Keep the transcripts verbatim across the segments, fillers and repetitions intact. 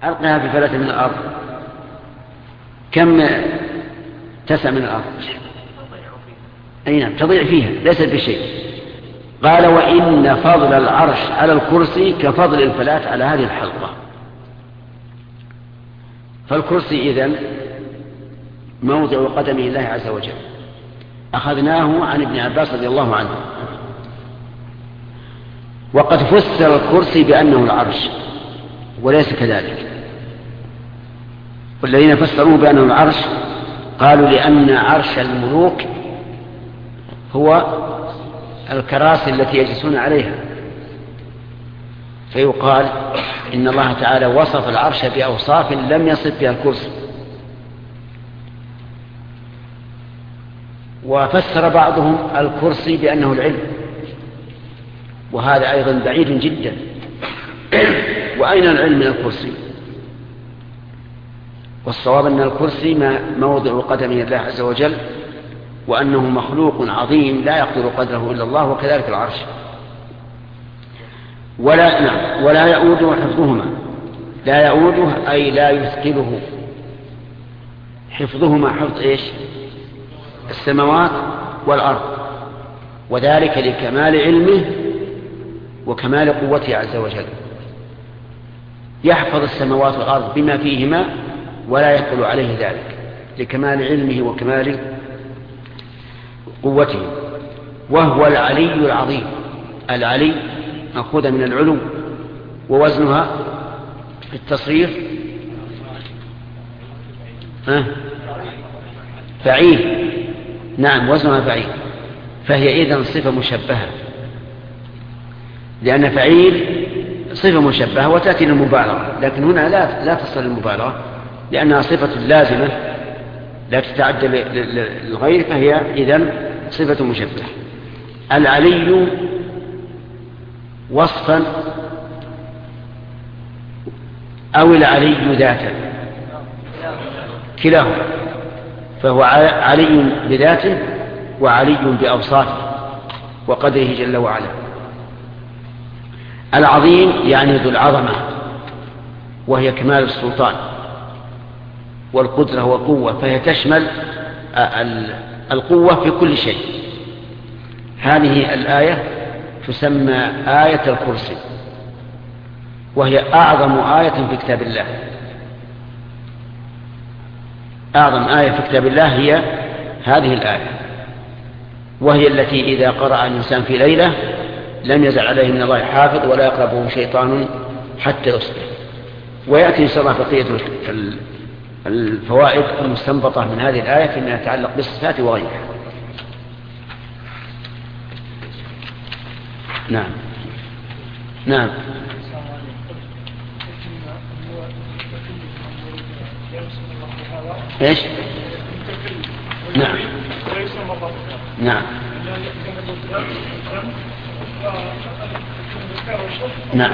ألقها في فلة من الأرض، كم تسع من الأرض؟ أي نعم، تضيع فيها ليست بشيء. قال وإن فضل العرش على الكرسي كفضل الفلاة على هذه الحلقة. فالكرسي إذن موضع قدمه الله عز وجل. أخذناه عن ابن عباس رضي الله عنه. وقد فسر الكرسي بأنه العرش وليس كذلك، والذين فسروه بأنه العرش قالوا لأن عرش الملوك هو الكراسي التي يجلسون عليها، فيقال إن الله تعالى وصف العرش بأوصاف لم يصف بها الكرسي. وفسر بعضهم الكرسي بأنه العلم، وهذا أيضا بعيد جدا. وأين العلم من الكرسي؟ والصواب أن الكرسي ما موضع قدمه الله عز وجل، وأنه مخلوق عظيم لا يقدر قدره إلا الله، وكذلك العرش. ولا نعم ولا يؤوده حفظهما. لا يؤوده أي لا يثقله حفظهما، حفظ إيش؟ السماوات والأرض، وذلك لكمال علمه وكمال قوته عز وجل. يحفظ السماوات والأرض بما فيهما ولا يثقل عليه ذلك لكمال علمه وكمال قوته. وهو العلي العظيم. العلي مأخوذ من العلو، ووزنها في التصريف ها فعيل. نعم وزنها فعيل، فهي إذن صفة مشبهة، لأن فعيل صفة مشبهة وتأتي للمبالغة، لكن هنا لا, لا تصل للمبالغة لأنها صفة لازمة لا تتعدى للغير، فهي إذن صفة مشبهة. العلي وصفا أو العلي ذاتا، كلاهما، فهو علي بذاته وعلي بأوصافه وقدره جل وعلا. العظيم يعني ذو العظمة، وهي كمال السلطان والقدرة والقوة، فهي تشمل القوة في كل شيء. هذه الآية تسمى آية الكرسي، وهي أعظم آية في كتاب الله. أعظم آية في كتاب الله هي هذه الآية، وهي التي إذا قرأ الإنسان في ليلة لم يزل عليه من الله حافظ ولا يقربه شيطان حتى يصبح. ويأتي إن شاء الله بقية الفوائد المستنبطة من هذه الآية فيما يتعلق بالصفات وغيرها. نعم نعم ايش؟ نعم نعم نعم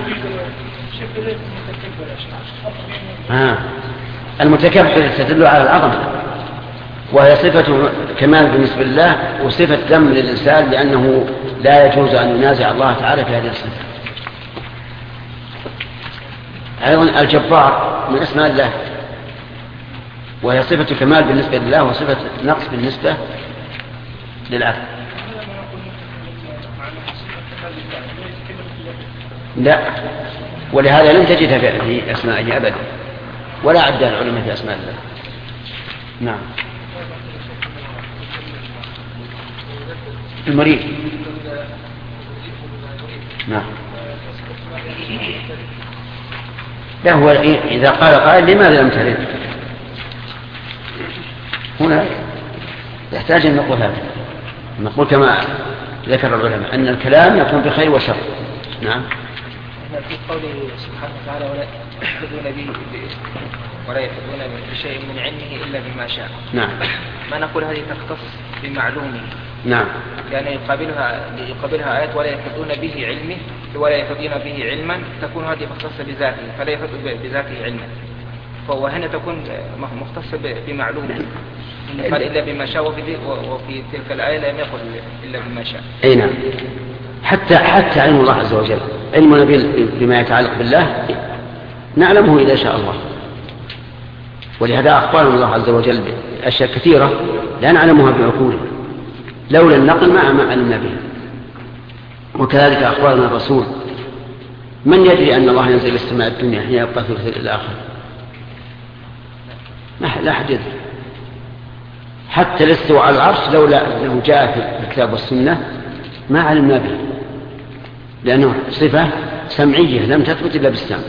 آه. المتكبر تدل على العظمة، وهي صفة كمال بالنسبة لله وصفة ذم للإنسان، لأنه لا يجوز أن ينازع الله تعالى في هذه الصفة. أيضا الجبار من اسماء الله، وهي صفة كمال بالنسبة لله وصفة نقص بالنسبة للعبد. لا، ولهذا لم تجدها في أسمائه أبدا، ولا عدها العلماء في أسماء الله. نعم. المريض. نعم. لا، هو إذا قال قائل لماذا لم ترد؟ هنا يحتاج أن نقول هذا، نقول كما ذكر العلماء أن الكلام يكون بخير وشر. نعم. في قوله سبحانه وتعالى ولا يحيطون به ولا يحيطون بشيء من علمه إلا بما شاء. نعم. ما نقول هذه تختص بمعلومه. نعم. يعني يقابلها يقابلها آيات ولا يحيطون به علمه ولا يحيطون به علما، تكون هذه مختصة بذاته فلا يحيط بذاته علما، وهنا تكون مختصة بمعلومه قال إلا بما شاء، وفي تلك الآية لم يقل إلا بما شاء. أي نعم. حتى حتى علم الله عز وجل، علمنا بما يتعلق بالله نعلمه إذا شاء الله، ولهذا أخبرنا الله عز وجل بأشياء كثيرة لا نعلمها بعقولنا، لولا النقل ما ما علمنا بها. وكذلك أخبرنا الرسول، من يدري أن الله ينزل السماء الدنيا حين يبقى في الثلث الآخر؟ لا أحد يدري. حتى الاستواء على العرش لولا أنه جاء في الكتاب والسنة ما علمنا به، لأنه صفة سمعية لم تثبت إلا بالسمع.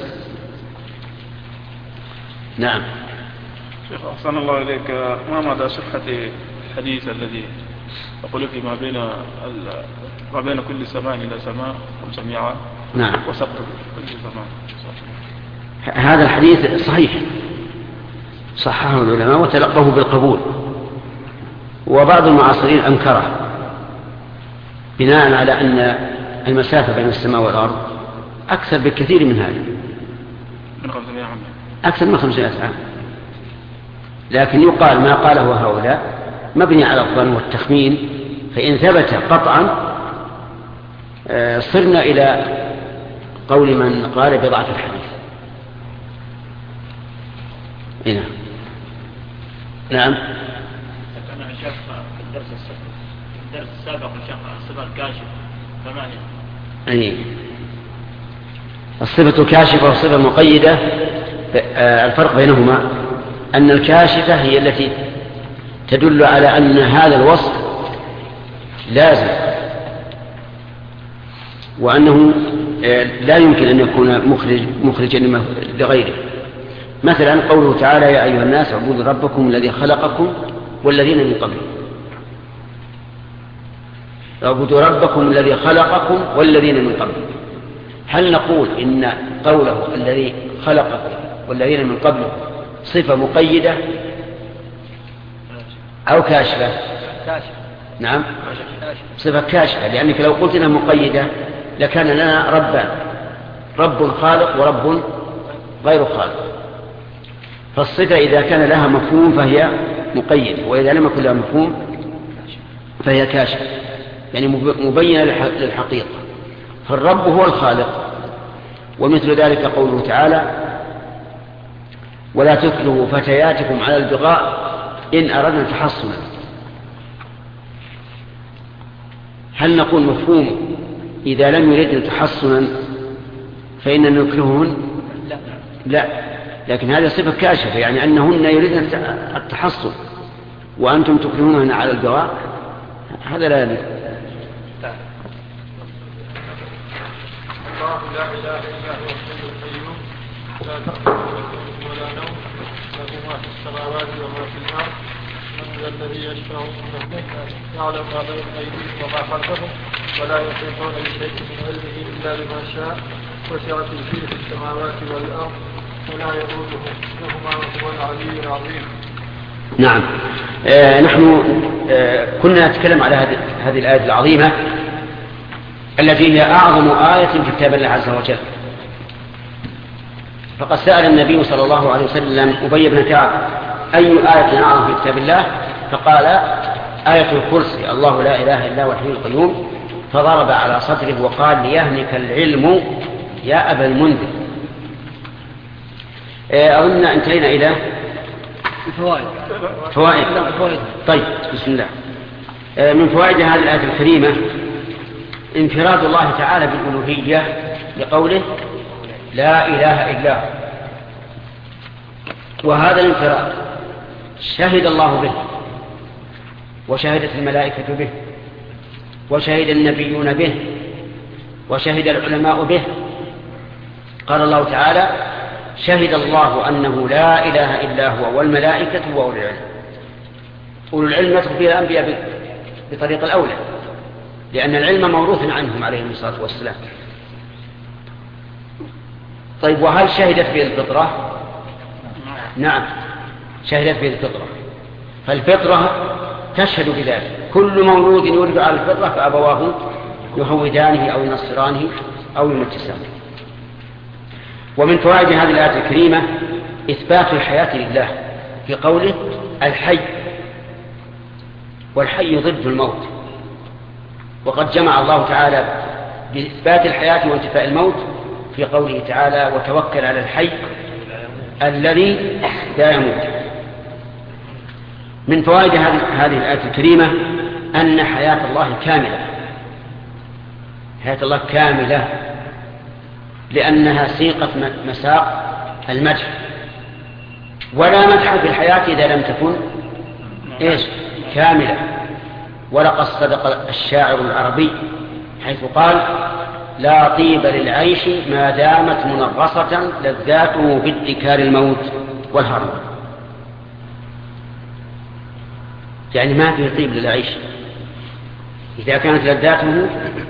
نعم. شيخ أحسن الله إليك، ما مدى صحة الحديث الذي يقول في ما بين ما بين كل سماء إلى سماء خمسمائة عام؟ نعم. وسقط كل سماء. هذا الحديث صحيح، صححه العلماء وتلقوه بالقبول، وبعض المعاصرين أنكره بناء على أن المسافة بين السماء والأرض أكثر بكثير من هذا، من خمسمائة عام، أكثر من خمسمائة عام. لكن يقال ما قاله هؤلاء مبني على الظن والتخمين، فإن ثبت قطعا صرنا إلى قول من قال بضعف الحديث. هنا. نعم. أنا شاف في الدرس السابق الدرس السابق شاف الصفة الكاشفة ثمانية. أي الصفة الكاشفة والصفة المقيدة الفرق بينهما أن الكاشفة هي التي تدل على أن هذا الوصف لازم، وأنه لا يمكن أن يكون مخرج مخرجا لغيره. مثلا قوله تعالى يا أيها الناس اعبدوا ربكم الذي خلقكم والذين من قبلكم. اعبدوا ربكم الذي خلقكم والذين من قبلكم. هل نقول إن قوله الذي خلقكم والذين من قبلكم صفة مقيدة أو كاشفة؟ كاشفة. نعم، صفة كاشفة، لأنك لو قلت إنها مقيدة لكان لنا ربان، رب خالق ورب غير خالق. فالصفة إذا كان لها مفهوم فهي مقيدة، وإذا لم يكن لها مفهوم فهي كاشفة، يعني مبينة للحقيقة. فالرب هو الخالق. ومثل ذلك قوله تعالى ولا تكرهوا فتياتكم على البغاء إن أردنا تحصنا. هل نقول مفهوم إذا لم يردن تحصنا فإننا نكرههن؟ لا. لا، لكن هذه صفة كاشفة، يعني أنهن يريدن التحصن وأنتم تكرهونهن على البغاء، هذا لا يليق. الله لا إله إلا هو الحي القيوم لا تأخذه سنة ولا نوم له ما في السماوات وما في الأرض من ذا الذي يشفع عنده يعلم ما بين أيديهم وما خلفهم ولا يحيطون بشيء من علمه إلا بما شاء وسع كرسيه في السماوات والأرض ولا يؤوده حفظهما وهو العلي العظيم. نعم. آه نحن آه كنا نتكلم على هذه الآية العظيمة التي هي أعظم آية في كتاب الله عز وجل. فقد سأل النبي صلى الله عليه وسلم أبي بن كعب أي آية أعظم في كتاب الله؟ فقال آية الكرسي الله لا إله إلا هو الحي القيوم، فضرب على صدره وقال ليهنك العلم يا أبا المنذر. أظن انتهينا إلى فوائد. فوائد. طيب بسم الله. من فوائد هذه الآية الكريمة انفراد الله تعالى بالألوهية لقوله لا إله إلا هو، وهذا الانفراد شهد الله به وشهدت الملائكة به وشهد النبيون به وشهد العلماء به. قال الله تعالى شهد الله أنه لا إله إلا هو والملائكة وأولو العلم. أولو العلم يدخل فيها الأنبياء بطريق الأولى، لأن العلم موروث عنهم عليهم الصلاة والسلام. طيب وهل شهدت به الفطرة؟ نعم شهدت به الفطرة، فالفطرة تشهد بذلك. كل مولود يولد على الفطرة فأبواه يهودانه أو ينصرانه أو يمجسانه. ومن فوائد هذه الآية الكريمة إثبات الحياة لله في قوله الحي، والحي ضد الموت، وقد جمع الله تعالى بإثبات الحياة وانتفاء الموت في قوله تعالى وتوكل على الحي الذي لا يموت. من فوائد هذه الآية الكريمة أن حياة الله كاملة، حياة الله كاملة لأنها سيقت مساق المدح، ولا مدح في الحياة إذا لم تكن إيش كاملة. ولقد صدق الشاعر العربي حيث قال: لا طيب للعيش ما دامت منغصة لذاته بادكار الموت والهرم. يعني ما فيه طيب للعيش إذا كانت لذاته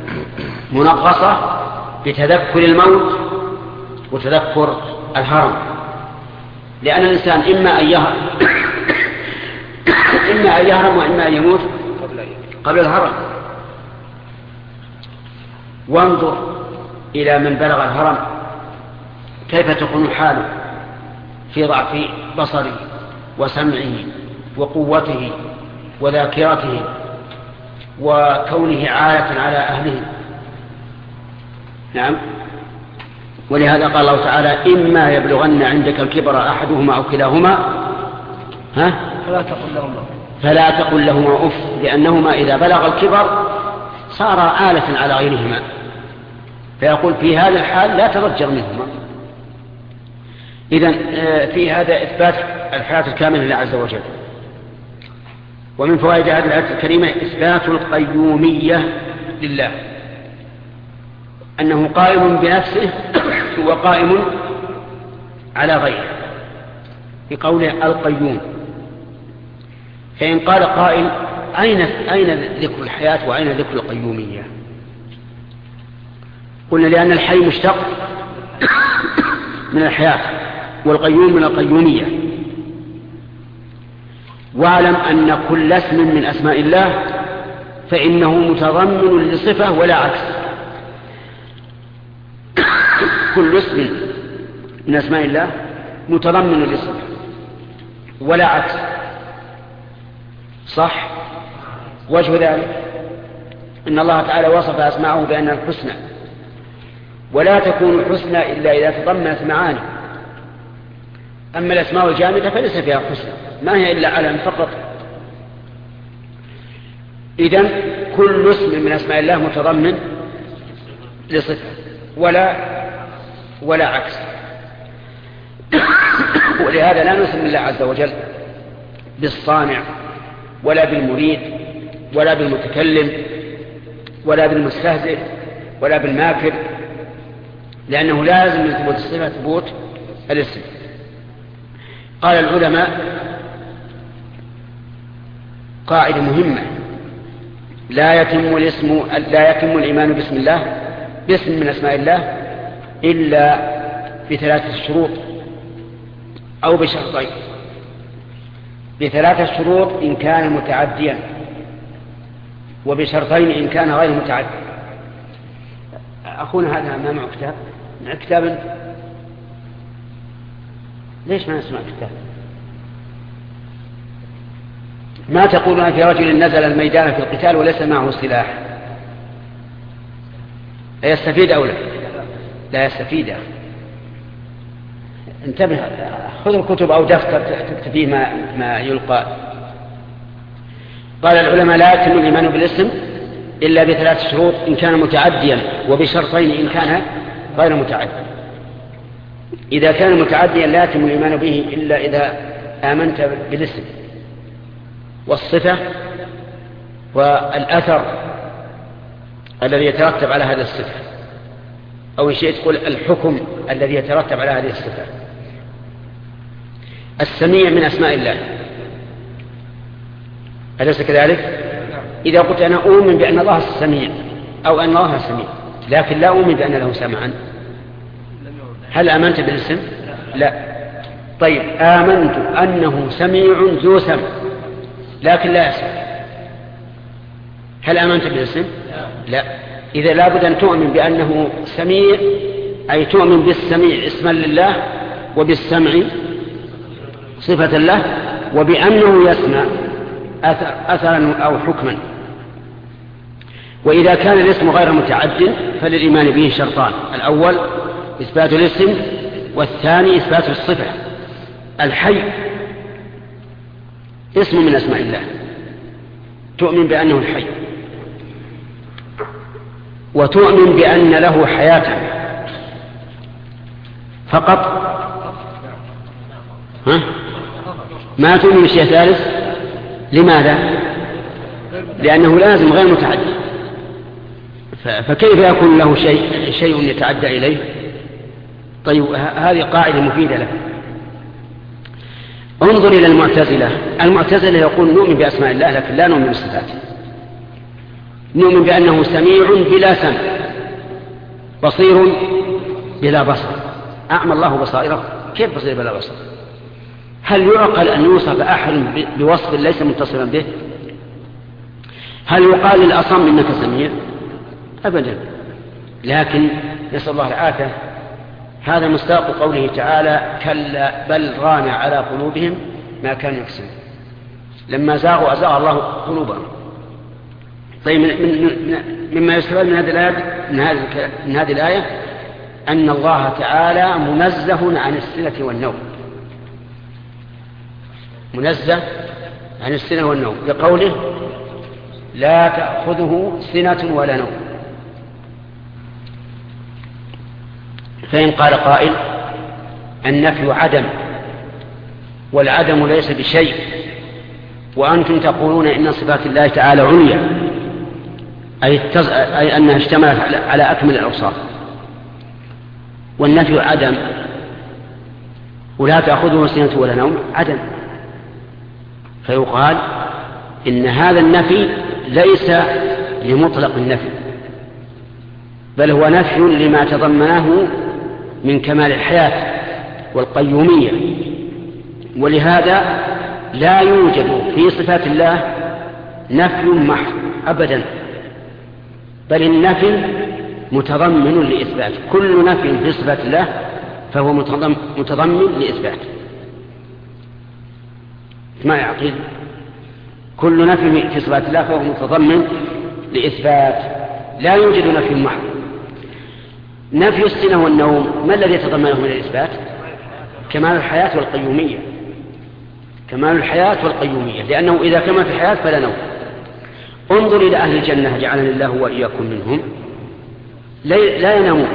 منغصة بتذكر الموت وتذكر الهرم، لأن الإنسان إما أن يهرم إما أن يهرم وإما أن يموت قبل الهرم. وانظر إلى من بلغ الهرم كيف تكون حاله في ضعف بصره وسمعه وقوته وذاكرته وكونه عالة على أهله. نعم. ولهذا قال الله تعالى: إما يبلغن عندك الكبر أحدهما أو كلاهما ها فلا تقل لهما فلا تقل لهما أف، لأنهما إذا بلغ الكبر صار آلة على غيرهما، فيقول في هذا الحال لا تضجر منهما. إذن في هذا إثبات الحياة الكاملة لله عز وجل. ومن فوائد هذه الآية الكريمة إثبات القيومية لله، أنه قائم بنفسه وقائم على غيره، في قوله القيوم. فإن قال قائل: أين أين ذكر الحياة وأين ذكر القيومية؟ قلنا: لأن الحي مشتق من الحياة والقيوم من القيومية. واعلم أن كل اسم من أسماء الله فإنه متضمن لصفة ولا عكس. كل اسم من أسماء الله متضمن لصفة ولا عكس، صح؟ وجه ذلك إن الله تعالى وصف أسماءه بأنها الحسنى، ولا تكون حسنى إلا إذا تضمنت معاني. أما الأسماء الجامدة فليس فيها حسنى، ما هي إلا علم فقط. إذن كل اسم من أسماء الله متضمن لصفة ولا ولا عكس. ولهذا لا نسمي الله عز وجل بالصانع ولا بالمريد ولا بالمتكلم ولا بالمستهزئ ولا بالماكر، لأنه لازم من ثبوت الصفة ثبوت الاسم. قال العلماء قاعدة مهمة: لا يتم الاسم لا يتم الإيمان باسم الله باسم من أسماء الله إلا بثلاثة شروط أو بشرطين. بثلاثة شروط إن كان متعديا، وبشرطين إن كان غير متعدي. أخونا هذا ما معه كتاب؟ مع كتاب؟ ليش ما نسمع كتاب؟ ما تقولون في رجل نزل الميدان في القتال وليس معه سلاح، يستفيد أو لا؟ لا يستفيد. انتبه، خذ الكتب أو دفتر تكتب فيه ما, ما يلقى. قال العلماء: لا يتم الإيمان بالاسم إلا بثلاث شروط إن كان متعديا، وبشرطين إن كان غير متعدي. إذا كان متعديا لا يتم الإيمان به إلا إذا آمنت بالاسم والصفة والأثر الذي يترتب على هذه الصفة، أو شيء تقول الحكم الذي يترتب على هذه الصفة. السميع من أسماء الله، أليس كذلك؟ إذا قلت أنا أؤمن بأن الله سميع أو أن الله سميع لكن لا أؤمن بأن له سمعا، هل آمنت بالاسم؟ لا. طيب، آمنت أنه سميع ذو سمع لكن لا يسمع، هل آمنت بالاسم؟ لا. إذا لابد أن تؤمن بأنه سميع، أي تؤمن بالسميع اسما لله، وبالسمع صفة له، وبأنه يسمع أثر أثرا أو حكما. وإذا كان الاسم غير متعد فللإيمان به شرطان: الأول إثبات الاسم، والثاني إثبات الصفة. الحي اسم من أسماء الله، تؤمن بأنه الحي، وتؤمن بأن له حياة فقط. ها؟ ما تؤمن بشيء ثالث. لماذا؟ لأنه لازم غير متعدي، فكيف يكون له شيء شيء يتعدى إليه؟ طيب هذه قاعدة مفيدة له. انظر إلى المعتزلة. المعتزلة يقول نؤمن بأسماء الله لكن لا نؤمن بصفاته. نؤمن بأنه سميع بلا سمع، بصير بلا بصر. أعمى الله بصائره، كيف بصير بلا بصر؟ هل يعقل أن يوصف أحد بوصف ليس متصلا به؟ هل يقال للأصم إنك سميع؟ أبدا. لكن نسأل الله العافية، هذا مصداق قوله تعالى كلا بل ران على قلوبهم ما كانوا يكسبون. لما زاغوا أزاغ الله قلوبهم. طيب من من مما يستفاد من هذه الآية من هذه من هذه الآية أن الله تعالى منزه عن السنة والنوم، منزه عن السنة والنوم بقوله لا تأخذه سنة ولا نوم. فإن قال قائل النفي عدم، والعدم ليس بشيء، وأنتم تقولون إن صفات الله تعالى عليا، أي, التز... أي أنها اشتملت على أكمل الأوصاف، والنفي عدم، ولا تأخذه سنة ولا نوم عدم. فيقال إن هذا النفي ليس لمطلق النفي، بل هو نفي لما تضمنه من كمال الحياة والقيومية، ولهذا لا يوجد في صفات الله نفي محض أبدا، بل النفي متضمن لإثبات. كل نفي في صفات الله فهو متضمن لإثبات. ما يعقل؟ كل نفي في صفات الله فهو متضمن لإثبات، لا يوجد نفي محض. نفي السنة والنوم ما الذي يتضمنه من الإثبات؟ كمال الحياة والقيومية، كمال الحياة والقيومية، لأنه إذا كمل في الحياة فلا نوم. انظر إلى أهل الجنة جعلنا الله وإياكم منهم، لا ينامون.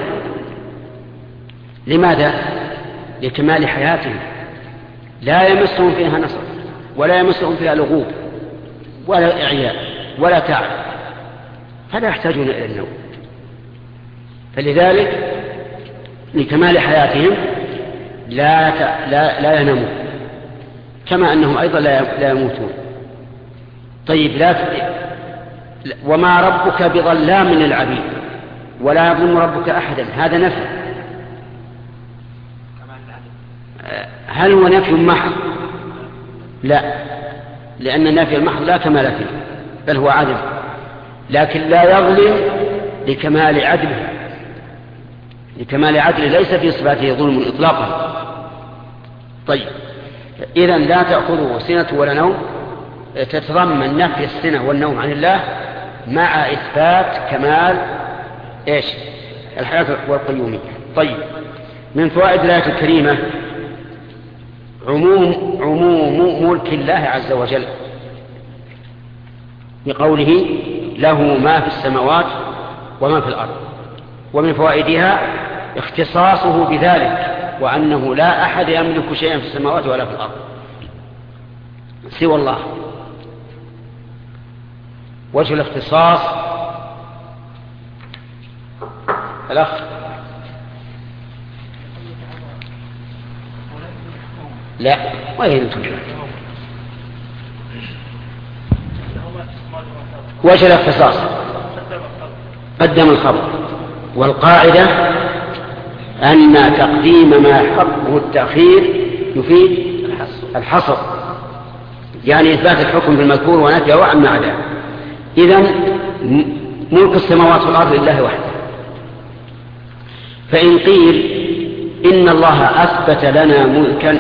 لماذا؟ لكمال حياتهم، لا يمسهم فيها نصب، ولا يمسهم فيها لغوب ولا إعياء ولا تعب، فلا يحتاجون إلى النوم. فلذلك لكمال حياتهم لا لا لا ينامون، كما أنهم أيضا لا يموتون. طيب لا وما ربك بظلام للعبيد ولا يظلم ربك أحدا، هذا نفي. هل هو نفي محض؟ لا، لأن النفي المحض لا كمال فيه، بل هو عدم، لكن لا يظلم لكمال عدله، لكمال عدله ليس في صفاته ظلم إطلاقا. طيب إذن لا تأخذه سنة ولا نوم تتضمن نفي السنة والنوم عن الله مع إثبات كمال إيش؟ الحياة والقيومية. طيب من فوائد الآية الكريمة عموم عموم ملك الله عز وجل بقوله له ما في السماوات وما في الأرض. ومن فوائدها اختصاصه بذلك، وأنه لا أحد يملك شيئا في السماوات ولا في الأرض سوى الله. وجه الاختصاص الأخ لا وين وجه الاختصاص قدم الخبر، والقاعدة أن تقديم ما حقه التأخير يفيد الحصر، يعني إثبات الحكم بالمذكور ونفيه عن ما عداه. إذن ملك السماوات والأرض لله وحده. فإن قيل إن الله أثبت لنا ملكا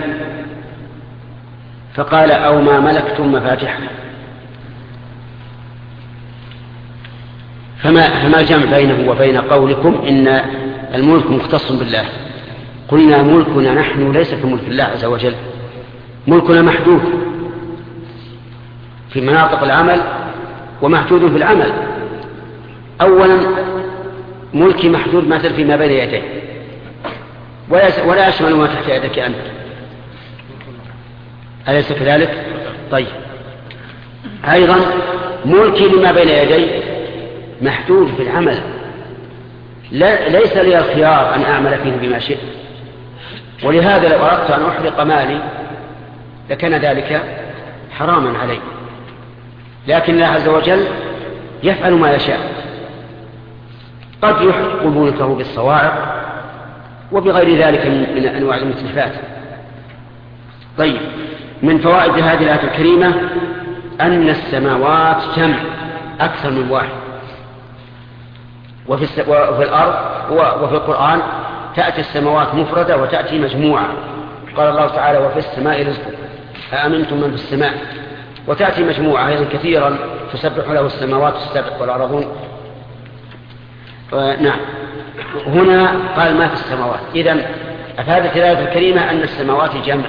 فقال أو ما ملكتم مفاتحه، فما, فما الجمع بينه وبين قولكم إن الملك مختص بالله؟ قلنا ملكنا نحن ليس كملك الله عز وجل، ملكنا محدود في مناطق العمل ومحدود في العمل. أولا ملكي محدود مثل فيما بين يديه ولا يشمل ما تحت يدك أنت، أليس كذلك؟ طيب أيضا ملكي لما بين يدي محدود في العمل، لا ليس لي الخيار أن أعمل فيه بما شئت، ولهذا لو أردت أن أحرق مالي لكان ذلك حراما علي، لكن الله عز وجل يفعل ما يشاء، قد يحرق ملكه بالصواعق وبغير ذلك من أنواع المتلفات. طيب من فوائد هذه الآية الكريمة أن السماوات جمع أكثر من واحد، وفي, الس... وفي الأرض وفي القرآن تأتي السماوات مفردة وتأتي مجموعة. قال الله تعالى وفي السماء رزقكم أأمنتم من في السماء، وتأتي مجموعة أيضا كثيرا تسبح له السماوات السبع والأرضون. آه نعم هنا قال ما في السماوات، إذن أفادت الآية الكريمة أن السماوات جمع.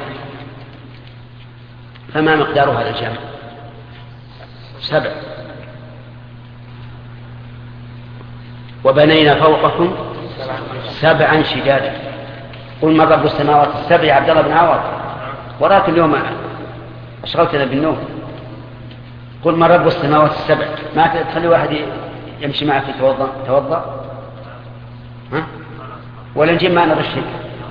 فما مقدار هذا الجمع؟ سبع. وبنينا فوقكم سبعا شدادا. قل من رب السماوات السبع يا عبد الله بن عوض، وراك اليوم أشغلتنا بالنوم. قل من رب السماوات السبع، ما تخلي واحد يمشي معك يتوضا توضا ها ولا نجيب معنا رشيك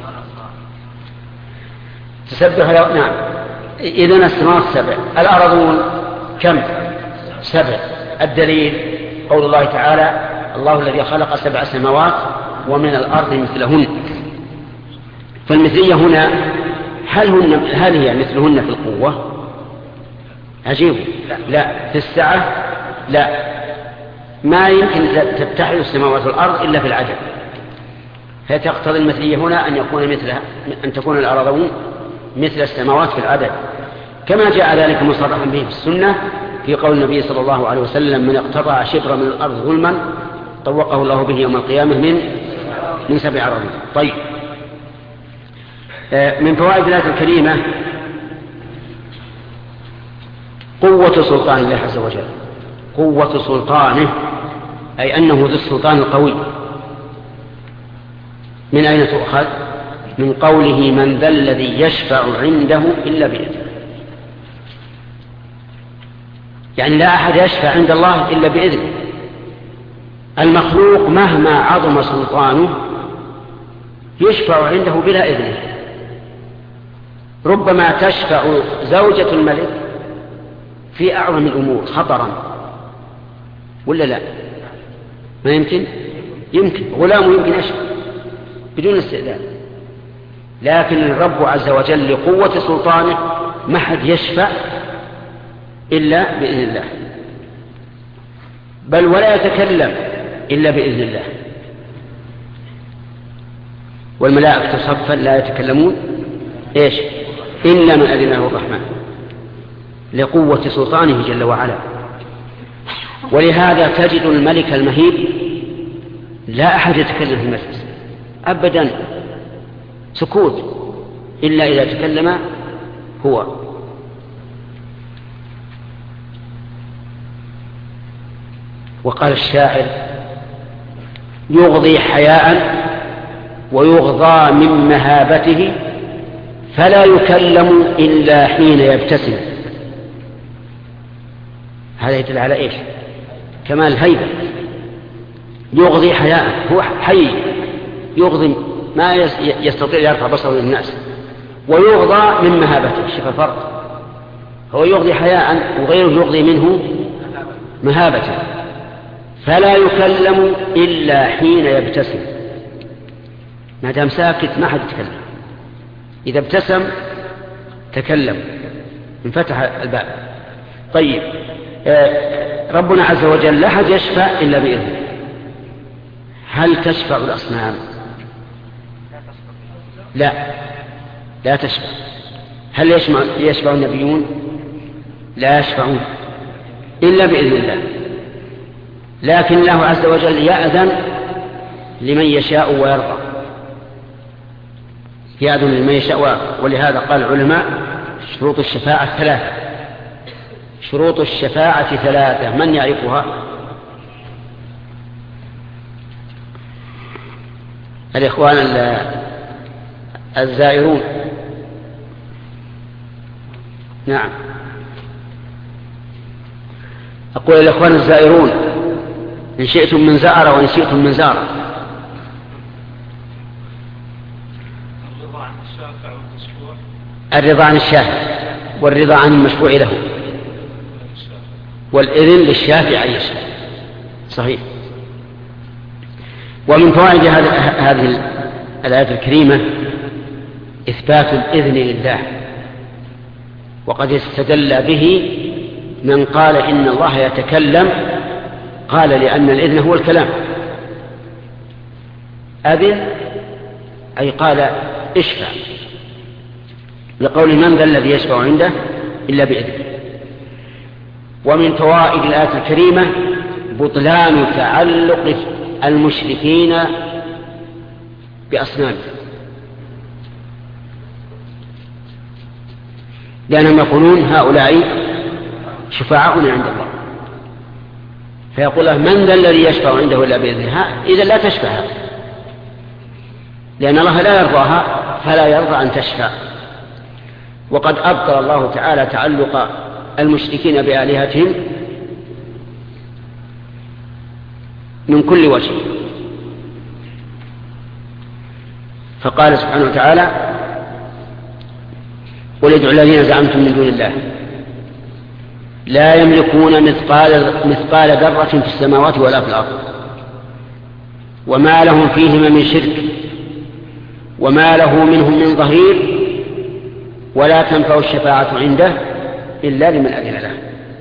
تسبح له. نعم إذن السماوات السبع. الأرضون كم؟ سبع. الدليل قول الله تعالى الله الذي خلق سبع سماوات ومن الأرض مثلهن. فالمثلية هنا هل, هن هل هي مثلهن في القوة؟ عجيب. لا. لا في السعة لا، ما يمكن تتحد السماوات والأرض إلا في العدد، فتقتضي المثلية هنا أن يكون مثلها أن تكون الأرضون مثل السماوات في العدد، كما جاء ذلك مصرحا به في السنة في قول النبي صلى الله عليه وسلم من اقتطع شبرا من الأرض ظلما طوقه الله به يوم القيامة من من سبع أراضين. طيب من فوائد الآية الكريمة قوة سلطان الله عز وجل. قوة سلطانه أي أنه ذو السلطان القوي. من أين تؤخذ؟ من قوله من ذا الذي يشفع عنده إلا بإذنه، يعني لا أحد يشفع عند الله إلا بإذنه. المخلوق مهما عظم سلطانه يشفع عنده بلا إذنه. ربما تشفع زوجة الملك في أعظم الأمور خطرا ولا لا؟ ما يمكن؟ يمكن. غلامه يمكن يشفع بدون استئذان، لكن الرب عز وجل لقوة سلطانه ما حد يشفع إلا بإذن الله، بل ولا يتكلم إلا بإذن الله. والملائكة صفا لا يتكلمون إيش إلا من أذن له الرحمن، لقوة سلطانه جل وعلا. ولهذا تجد الملك المهيب لا أحد يتكلم في المجلس أبدا، سكوت إلا إذا تكلم هو. وقال الشاعر يغضي حياء ويغضى من مهابته فلا يكلم إلا حين يبتسم. هذا يدل على إيش؟ كمال الهيبة. يغضي حياء، هو حي يغضي ما يستطيع يرفع بصره للناس، ويغضى من مهابته. شوف الفرق، هو يغضي حياء وغيره يغضي منه مهابته. فلا يكلم إلا حين يبتسم، ما دام ساكت ما حد يتكلم، إذا ابتسم تكلم انفتح الباب. طيب ربنا عز وجل لا أحد يشفع إلا بإذنه. هل تشفع الأصنام؟ لا لا تشفع. هل يشفع, يشفع النبيون؟ لا يشفعون إلا بإذن الله، لكن الله عز وجل يأذن لمن يشاء ويرضى، يأذن لمن يشاء ويرضى. ولهذا قال العلماء شروط الشفاعة ثلاثة. شروط الشفاعة ثلاثة، من يعرفها؟ الإخوان الزائرون. نعم، أقول الإخوان الزائرون إن شئتم من زائر وإن شئتم من زار. الرضا عن الشافع والرضا عن المشفوع له والإذن للشافع يشفع. صحيح. ومن فوائد هذه الآية الكريمة إثبات الإذن لله، وقد استدل به من قال إن الله يتكلم، قال لأن الإذن هو الكلام. أذن أي قال اشفع، لقول من ذا الذي يشفع عنده إلا بإذنه. ومن فوائد الآية الكريمة بطلان تعلق المشركين بأصنام، لأنهم يقولون هؤلاء شفعاؤنا عند الله، فيقول له من ذا الذي يشفع عنده إلا بإذنه، إذا لا تشفع، لأن الله لا يرضاها فلا يرضى أن تشفع. وقد أبطل الله تعالى تعلق المشركين بآلهتهم من كل وجه، فقال سبحانه وتعالى قل ادعوا الذين زعمتم من دون الله لا يملكون مثقال مثقال ذرة في السماوات ولا في الأرض وما لهم فيهما من شرك وما له منهم من ظهير ولا تنفع الشفاعة عنده إلا لمن أذن له.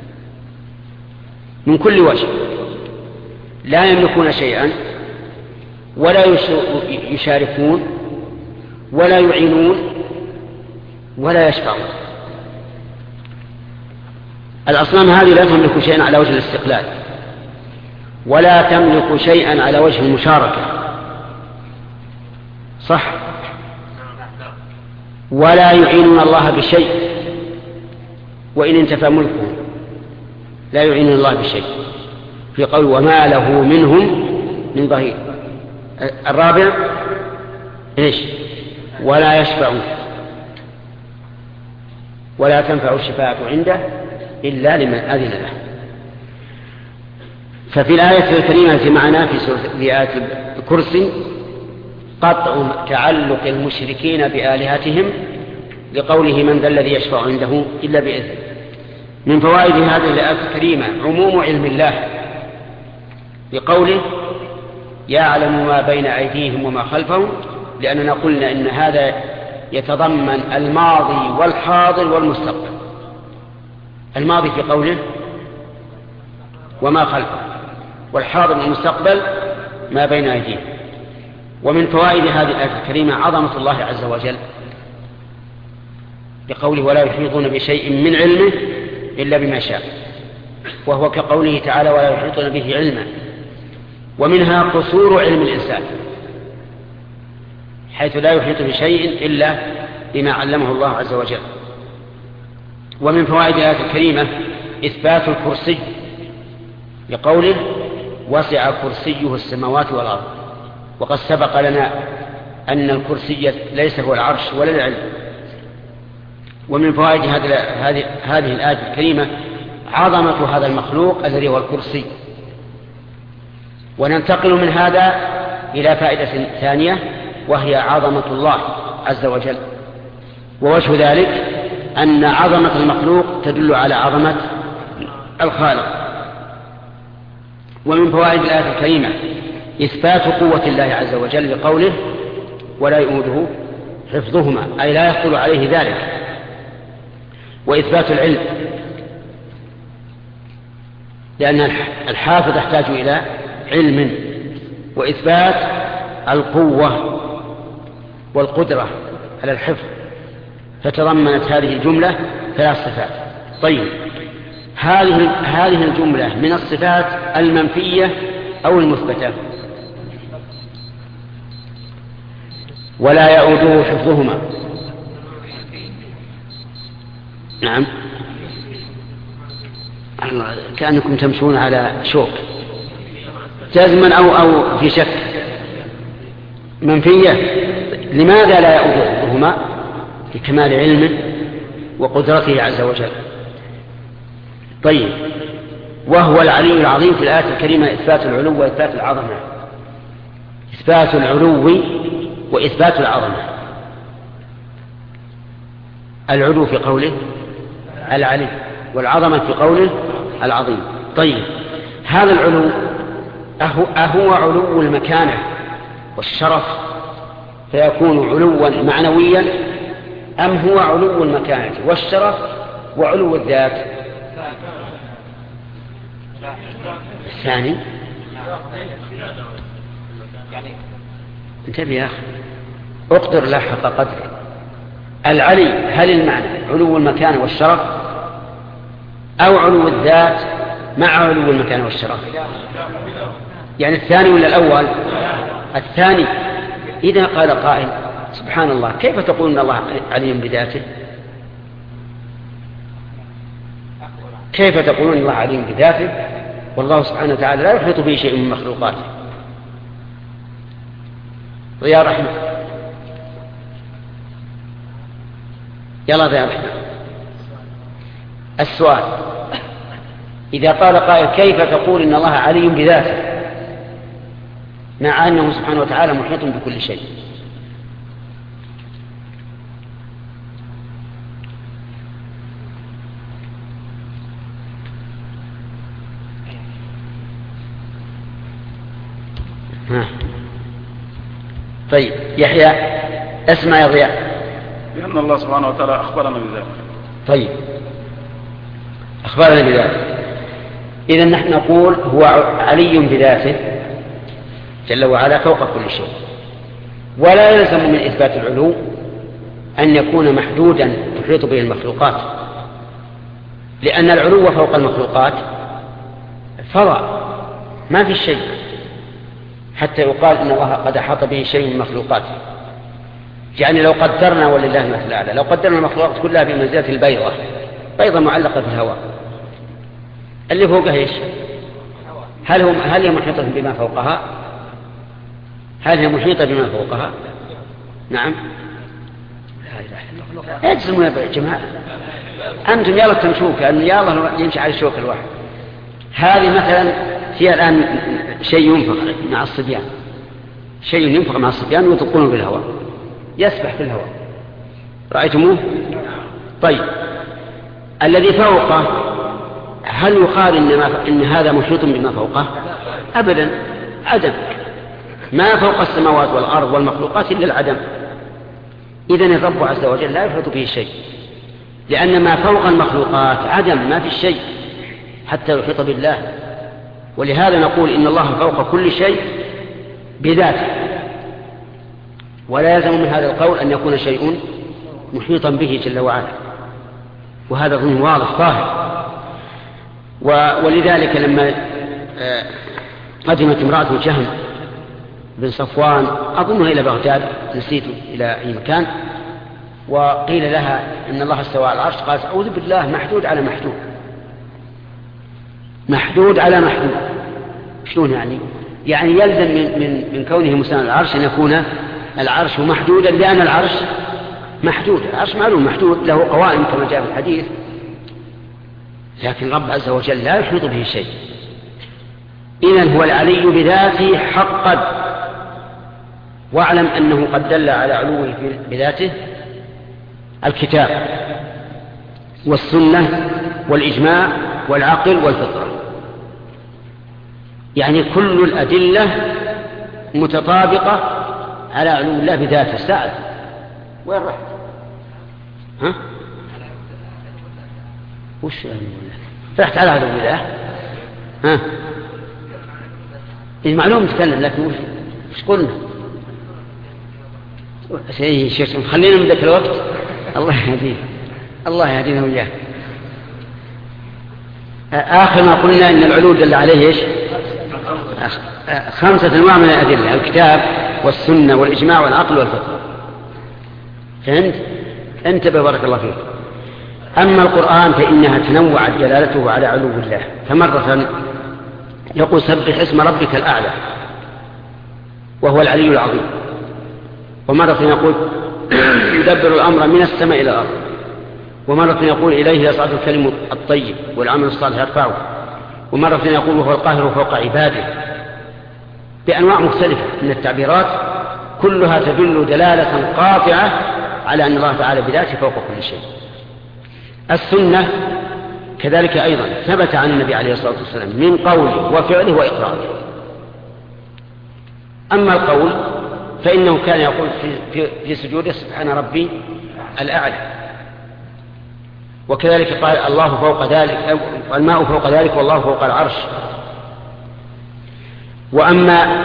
من كل وجه لا يملكون شيئا ولا يشاركون ولا يعينون ولا يشفعون. الأصنام هذه لا تملك شيئا على وجه الاستقلال ولا تملك شيئا على وجه المشاركة، صح؟ ولا يعينون الله بشيء، وإن انتفى ملكه لا يعينون الله بشيء، في قول وما له منهم من ظهير. الرابع إيش؟ ولا يشفعون ولا تنفع الشفاعة عنده إلا لمن أذن له. ففي الآية الكريمة التي معنا في سورة آية الكرسي قطع تعلق المشركين بآلهتهم لقوله من ذا الذي يشفع عنده إلا بإذنه. من فوائد هذه الآية الكريمة عموم علم الله بقوله يعلم ما بين أيديهم وما خلفهم، لأننا قلنا إن هذا يتضمن الماضي والحاضر والمستقبل. الماضي في قوله وما خلفه، والحاضر والمستقبل ما بين أيديهم. ومن فوائد هذه الآية الكريمة عظمة الله عز وجل بقوله ولا يحيطون بشيء من علمه إلا بما شاء، وهو كقوله تعالى ولا يحيطون به علما. ومنها قصور علم الإنسان حيث لا يحيط بشيء إلا بما علمه الله عز وجل. ومن فوائد الآية الكريمة إثبات الكرسي لقوله وسع كرسيه السماوات والأرض، وقد سبق لنا أن الكرسي ليس هو العرش ولا العلم. ومن فوائد هذه هذه الآية الكريمة عظمة هذا المخلوق الذي هو الكرسي. وننتقل من هذا إلى فائدة ثانية وهي عظمة الله عز وجل. ووجه ذلك أن عظمة المخلوق تدل على عظمة الخالق. ومن فوائد الآية الكريمة إثبات قوة الله عز وجل لقوله ولا يؤوده حفظهما، أي لا يخطر عليه ذلك. وإثبات العلم، لأن الحافظ يحتاج إلى علم. وإثبات القوة والقدرة على الحفظ، فتضمنت هذه الجملة ثلاث صفات. طيب، هذه هذه الجملة من الصفات المنفية أو المثبتة؟ ولا يؤوده حفظهما نعم. كأنكم تمشون على شوك. جزما أو أو في شك. منفية. لماذا لا يؤذهما؟ لكمال علمه وقدرته عز وجل. طيب، وهو العلي العظيم في الآية الكريمة إثبات العلو وإثبات العظمة. إثبات العلو وإثبات العظمة. العلو في قوله العلي، والعظمة في قوله العظيم. طيب، هذا العلو أهو, أهو علو المكانة والشرف فيكون علوا معنويا، أم هو علو المكانة والشرف وعلو الذات؟ الثاني. انتبه يا أخي، اقدر لا حق قدره. العلي هل المعنى علو المكان والشرف أو علو الذات مع علو المكان والشرف؟ يعني الثاني ولا الأول؟ الثاني. إذا قال قائل سبحان الله، كيف تقول أن الله علي بذاته؟ كيف تقولون الله علي بذاته والله سبحانه وتعالى لا يحيط به شيء من مخلوقاته؟ ضياء رحمة، يلا ضياء رحمة. السؤال: إذا قال قائل كيف تقول إن الله علي بذاته مع أنه سبحانه وتعالى محيط بكل شيء؟ ها. طيب يحيى، اسمع يا ضياء. لأن الله سبحانه وتعالى أخبرنا بذلك. طيب، أخبرنا بذلك. إذن نحن نقول هو علي بذاته جل وعلا فوق كل شيء، ولا يلزم من إثبات العلو أن يكون محدودا تحيط به المخلوقات، لأن العلو فوق المخلوقات فضاء ما في شيء حتى يقال إن الله قد أحاط به شيء من مخلوقاته. يعني لو قدرنا، ولله المثل الأعلى، لو قدرنا المخلوقات كلها بمنزلة البيضة، بيضة معلقة في الهواء، اللي فوقها ايش؟ هل هم هل هي محيطة بما فوقها؟ هل هي محيطة بما فوقها؟ نعم. لا اله الا الله. اجزموا يا جماعة، انتم يلا تمشوا كأن يا الله يمشي على الشوك الواحد. هذه مثلا فيها الآن شيء ينفق مع الصبيان، شيء ينفق مع الصبيان ويطلقونه في الهواء، يسبح في الهواء، رأيتموه؟ طيب، الذي فوقه هل يقال إن, ما إن هذا محيط بما فوقه؟ أبدا، عدم. ما فوق السماوات والأرض والمخلوقات إلا العدم. إذن الرب عز وجل لا يحيط به شيء، لأن ما فوق المخلوقات عدم، ما في شيء حتى يحيط بالله. ولهذا نقول إن الله فوق كل شيء بذاته، ولا يلزم من هذا القول أن يكون شيء محيطا به جل وعلا، وهذا ظن واضح ظاهر. ولذلك لما قدمت امرأة جهم بن صفوان أظنها إلى بغداد، نسيت إلى أي مكان، وقيل لها إن الله استوى على العرش، قالت أعوذ بالله، محدود على محدود، محدود على محدود. شلون يعني؟ يعني يلزم من, من, من كونه مساوي على العرش أن يكون العرش محدودا، لأن العرش محدود، العرش معلوم محدود له قوائم كما جاء في الحديث، لكن رب عز وجل لا يحيط به شيء. إذن هو العلي بذاته حقا، واعلم أنه قد دل على علوه بذاته الكتاب والسنة والإجماع والعقل والفطرة، يعني كل الأدلة متطابقة على علو الله بذاته. سعد وين رحت؟ ها؟ وش يعني؟ رحت على علو الله؟ ها؟ المعلوم تكلم، لكن وش وش قلنا؟ شيء شيء خلينا من ذاك الوقت. الله يهديه، الله يهدينا وياه. آخر ما قلنا إن العلو دل عليه إيش؟ خمسة أنواع من الأدلة: الكتاب والسنة والإجماع والعقل والفطرة. فهمت؟ انتبه بارك الله فيك. أما القرآن فإنها تنوعت دلالته على علو الله، فمرة يقول سبح اسم ربك الأعلى وهو العلي العظيم، ومرة يقول يدبر الأمر من السماء إلى الأرض، ومرة يقول إليه يصعد الكلم الطيب والعمل الصالح يرفعه، ومرة يقول وهو القاهر فوق عباده، بأنواع مختلفة من التعبيرات كلها تدل دلالة قاطعة على أن الله تعالى بذاته فوق كل شيء. السنة كذلك أيضا ثبت عن النبي عليه الصلاة والسلام من قوله وفعله وإقراره. أما القول فإنه كان يقول في, في, في سجوده سبحان ربي الأعلى، وكذلك قال الله فوق ذلك، الماء فوق ذلك والله فوق العرش. وأما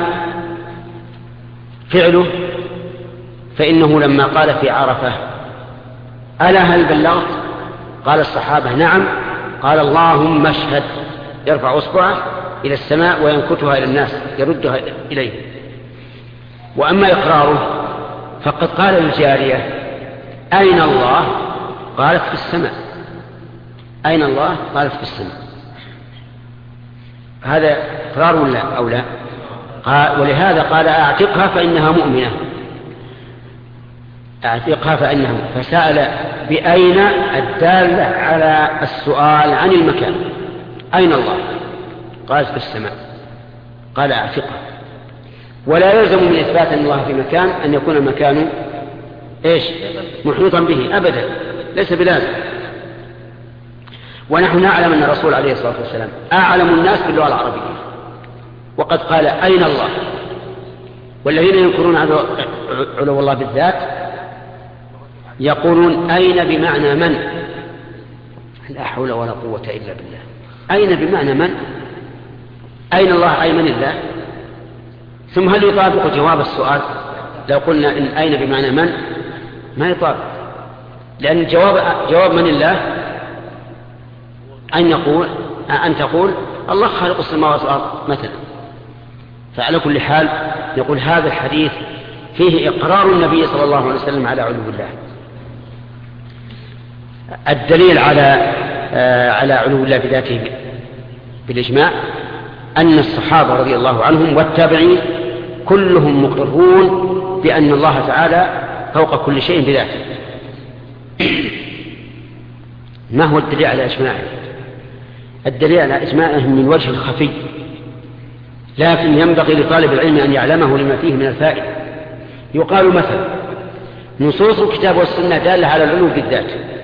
فعله فإنه لما قال في عرفة ألا هل بلغت؟ قال الصحابة نعم. قال اللهم اشهد، يرفع أصبعه إلى السماء وينكتها إلى الناس يردها إليه. وأما إقراره فقد قال للجارية أين الله؟ قالت في السماء. أين الله؟ قالت في السماء. هذا إقرار ولا أو لا؟ ولهذا قال أعتقها فإنها مؤمنة، أعتقها فإنها، فسأل بأين الدالة على السؤال عن المكان. أين الله؟ قالت في السماء. قال أعتقها. ولا يلزم من إثبات أن الله في مكان أن يكون المكان إيش؟ محيطا به أبدا، ليس بلازم. ونحن نعلم أن الرسول عليه الصلاة والسلام أعلم الناس باللغة العربية، وقد قال أين الله. والذين ينكرون علو الله بالذات يقولون أين بمعنى من، لا حول ولا قوة إلا بالله. أين بمعنى من؟ أين الله أي من الله؟ ثم هل يطابق جواب السؤال لو قلنا إن أين بمعنى من؟ ما يطابق، لأن الجواب جواب من الله أن يقول أن تقول الله خالق السماوات والأرض مثلا. فعلى كل حال يقول هذا الحديث فيه إقرار النبي صلى الله عليه وسلم على علو الله. الدليل على آه على علو الله بذاته بالإجماع أن الصحابة رضي الله عنهم والتابعين كلهم مقرون بأن الله تعالى فوق كل شيء بذاته. ما هو الدليل على إجماعه؟ الدليل على إجماعه من وجه خفي، لكن ينبغي لطالب العلم أن يعلمه لما فيه من الفائدة. يقال مثلا نصوص الكتاب والسنة دالة على العلو بالذات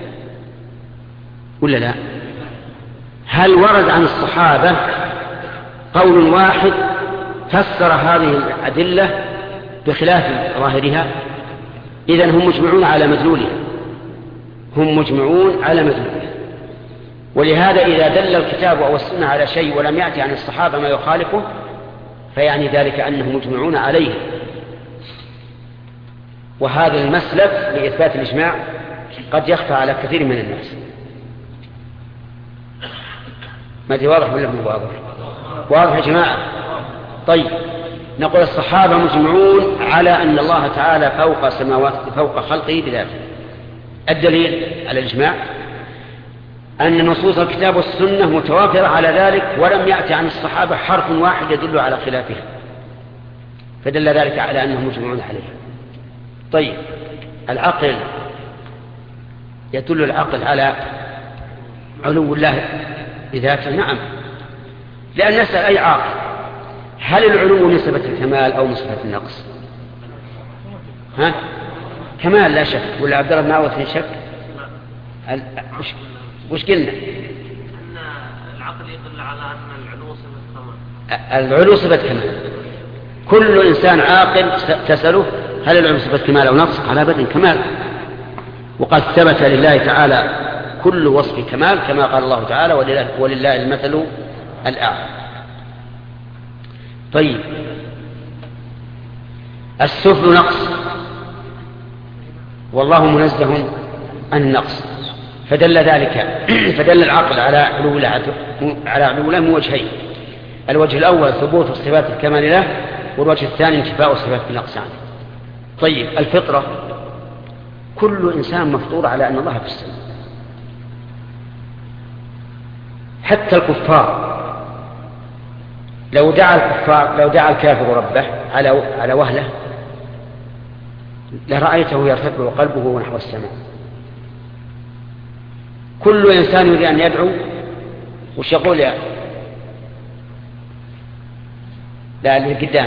ولا لا؟ هل ورد عن الصحابة قول واحد فسر هذه الأدلة بخلاف ظاهرها؟ إذن هم مجمعون على مدلولها، هم مجمعون على مدلولها. ولهذا إذا دل الكتاب أو السنة على شيء ولم يأتي عن الصحابة ما يخالفه فيعني ذلك أنهم مجمعون عليه. وهذا المسلك لإثبات الإجماع قد يخفى على كثير من الناس. ما دي واضح ولا مو واضح؟ واضح يا جماعة؟ طيب نقول الصحابة مجمعون على أن الله تعالى فوق سماوات فوق خلقه بذاته. الدليل على الإجماع أن نصوص الكتاب والسنة متوافرة على ذلك، ولم يأتي عن الصحابة حرف واحد يدل على خلافها، فدل ذلك على أنهم مجمعون عليه. طيب العقل، يدل العقل على علو الله بذاته؟ نعم، لأن نسأل أي عاقل هل العلو نسبة الكمال أو نسبة النقص؟ ها؟ كمال لا شك، ولا عبد الله بن عوض في شك؟ وش, وش قلنا؟ أن العقل يدل على أن العلو صفة كمال. العلو صفة كمال. كل إنسان عاقل تسأله هل العلو صفة كمال أو نقص؟ على أبدا كمال. وقد ثبت لله تعالى كل وصف كمال كما قال الله تعالى ولله, ولله المثل الأعلى. طيب السفل نقص والله منزه عن النقص، فدل ذلك فدل العقل على علو على علو له من وجهين. الوجه الأول ثبوت صفات الكمال له، والوجه الثاني انتفاء صفات النقص عنه. طيب الفطرة، كل إنسان مفطور على أن الله في السماء، حتى الكفار لو دعا الكفار لو دعا الكافر ربه على على وهله لرأيته يرتفع قلبه نحو السماء. كل إنسان يريد أن يدعو وش يقول يا لا اللي قدام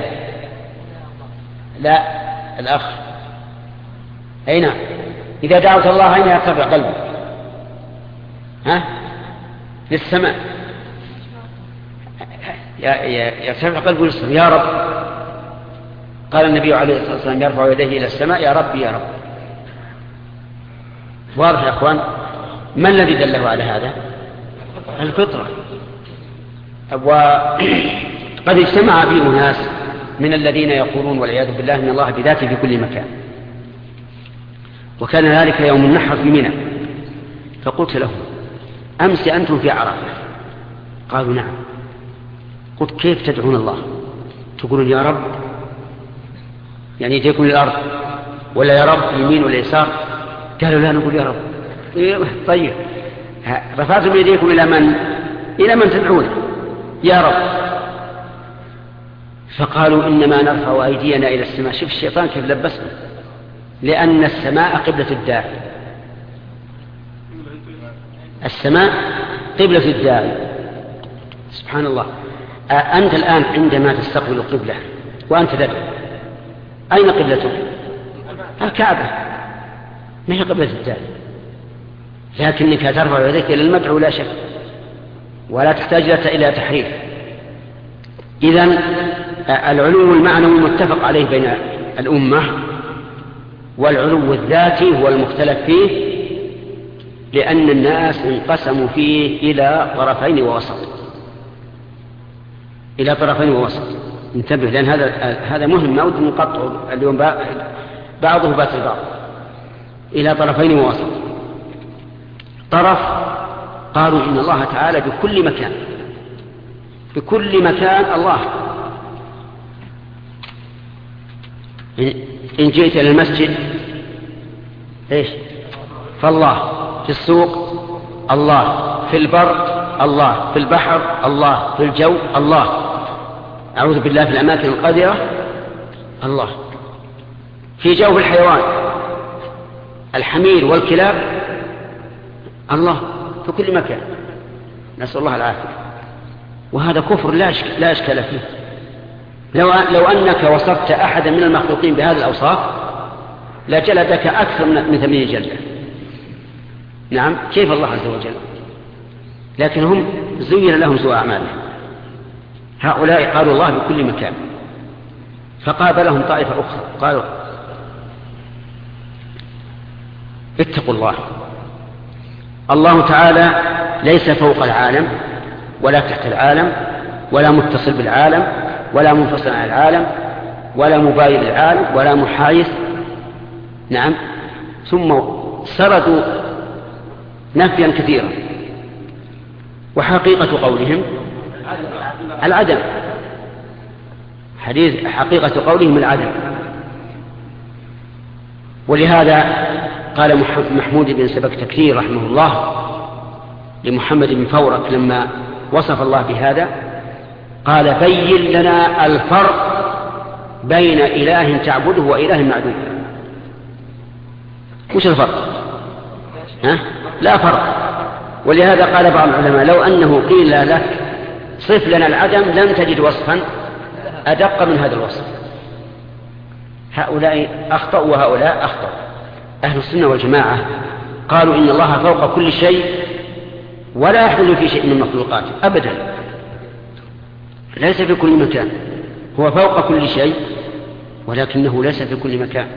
لا الأخ أي نعم إذا دعوت الله أين يرتفع قلبه؟ ها للسماء يرتفع قلبه للسماء يا رب. قال النبي عليه الصلاة والسلام يرفع يديه إلى السماء يا رب يا رب. واضح يا أخوان؟ ما الذي دله على هذا؟ الفطرة. وقد اجتمع به ناس من الذين يقولون والعياذ بالله ان الله بذاته في كل مكان. وكان ذلك يوم النحر في منى فقلت لهم أمس أنتم في عرفة قالوا نعم. قلت كيف تدعون الله تقولون يا رب يعني يديكم للأرض ولا يا رب يمين ولا يسار؟ قالوا لا نقول يا رب. طيب رفعتم يديكم إلى من إلى من تدعون يا رب؟ فقالوا إنما نرفع أيدينا إلى السماء. شوف الشيطان كيف لبسنا لأن السماء قبلة الداعي. السماء قبلة الداعي سبحان الله. أنت الآن عندما تستقبل القبلة وأنت تدعو أين قبلتك؟ الكعبة ما هي قبلة الداعي لكنك ترفع يديك إلى المدعو لا شك ولا تحتاج إلى تحريف. إذن العلو المعنوي متفق عليه بين الأمة والعلو الذاتي هو المختلف فيه لأن الناس انقسموا فيه إلى طرفين ووسط إلى طرفين ووسط. انتبه لأن هذا هذا مهم ما ودي نقطعه اليوم بعضه بات البعض. إلى طرفين ووسط. طرف قالوا إن الله تعالى بكل مكان بكل مكان الله. إن جئت إلى المسجد إيش فالله في السوق الله في البر الله في البحر الله في الجو الله أعوذ بالله في الأماكن القذرة الله في جو الحيوان الحمير والكلاب الله في كل مكان نسأل الله العافية. وهذا كفر لا إشكال فيه. لو, لو أنك وصفت أحدا من المخلوقين بهذه الأوصاف لجلدك أكثر من ثمانين جلدة. نعم كيف الله عز وجل؟ لكن هم زين لهم سوء أعمالهم. هؤلاء قالوا الله بكل مكان فقابلهم طائفة أخرى قالوا اتقوا الله. الله تعالى ليس فوق العالم ولا تحت العالم ولا متصل بالعالم ولا منفصل عن العالم ولا مباين للعالم ولا محايث. نعم ثم سردوا نفيا كثيرا وحقيقة قولهم العدم. حديث حقيقة قولهم العدم. ولهذا قال محمود بن سبكتكير رحمه الله لمحمد بن فورك لما وصف الله بهذا قال بين لنا الفرق بين إله تعبده وإله معدود. وش الفرق؟ ها؟ لا فرق. ولهذا قال بعض العلماء لو أنه قيل لك صف لنا العدم لم تجد وصفا أدق من هذا الوصف. هؤلاء أخطأوا وهؤلاء أخطأوا. أهل السنة والجماعة قالوا إن الله فوق كل شيء ولا يحل في شيء من مخلوقاته أبدا. ليس في كل مكان. هو فوق كل شيء ولكنه ليس في كل مكان.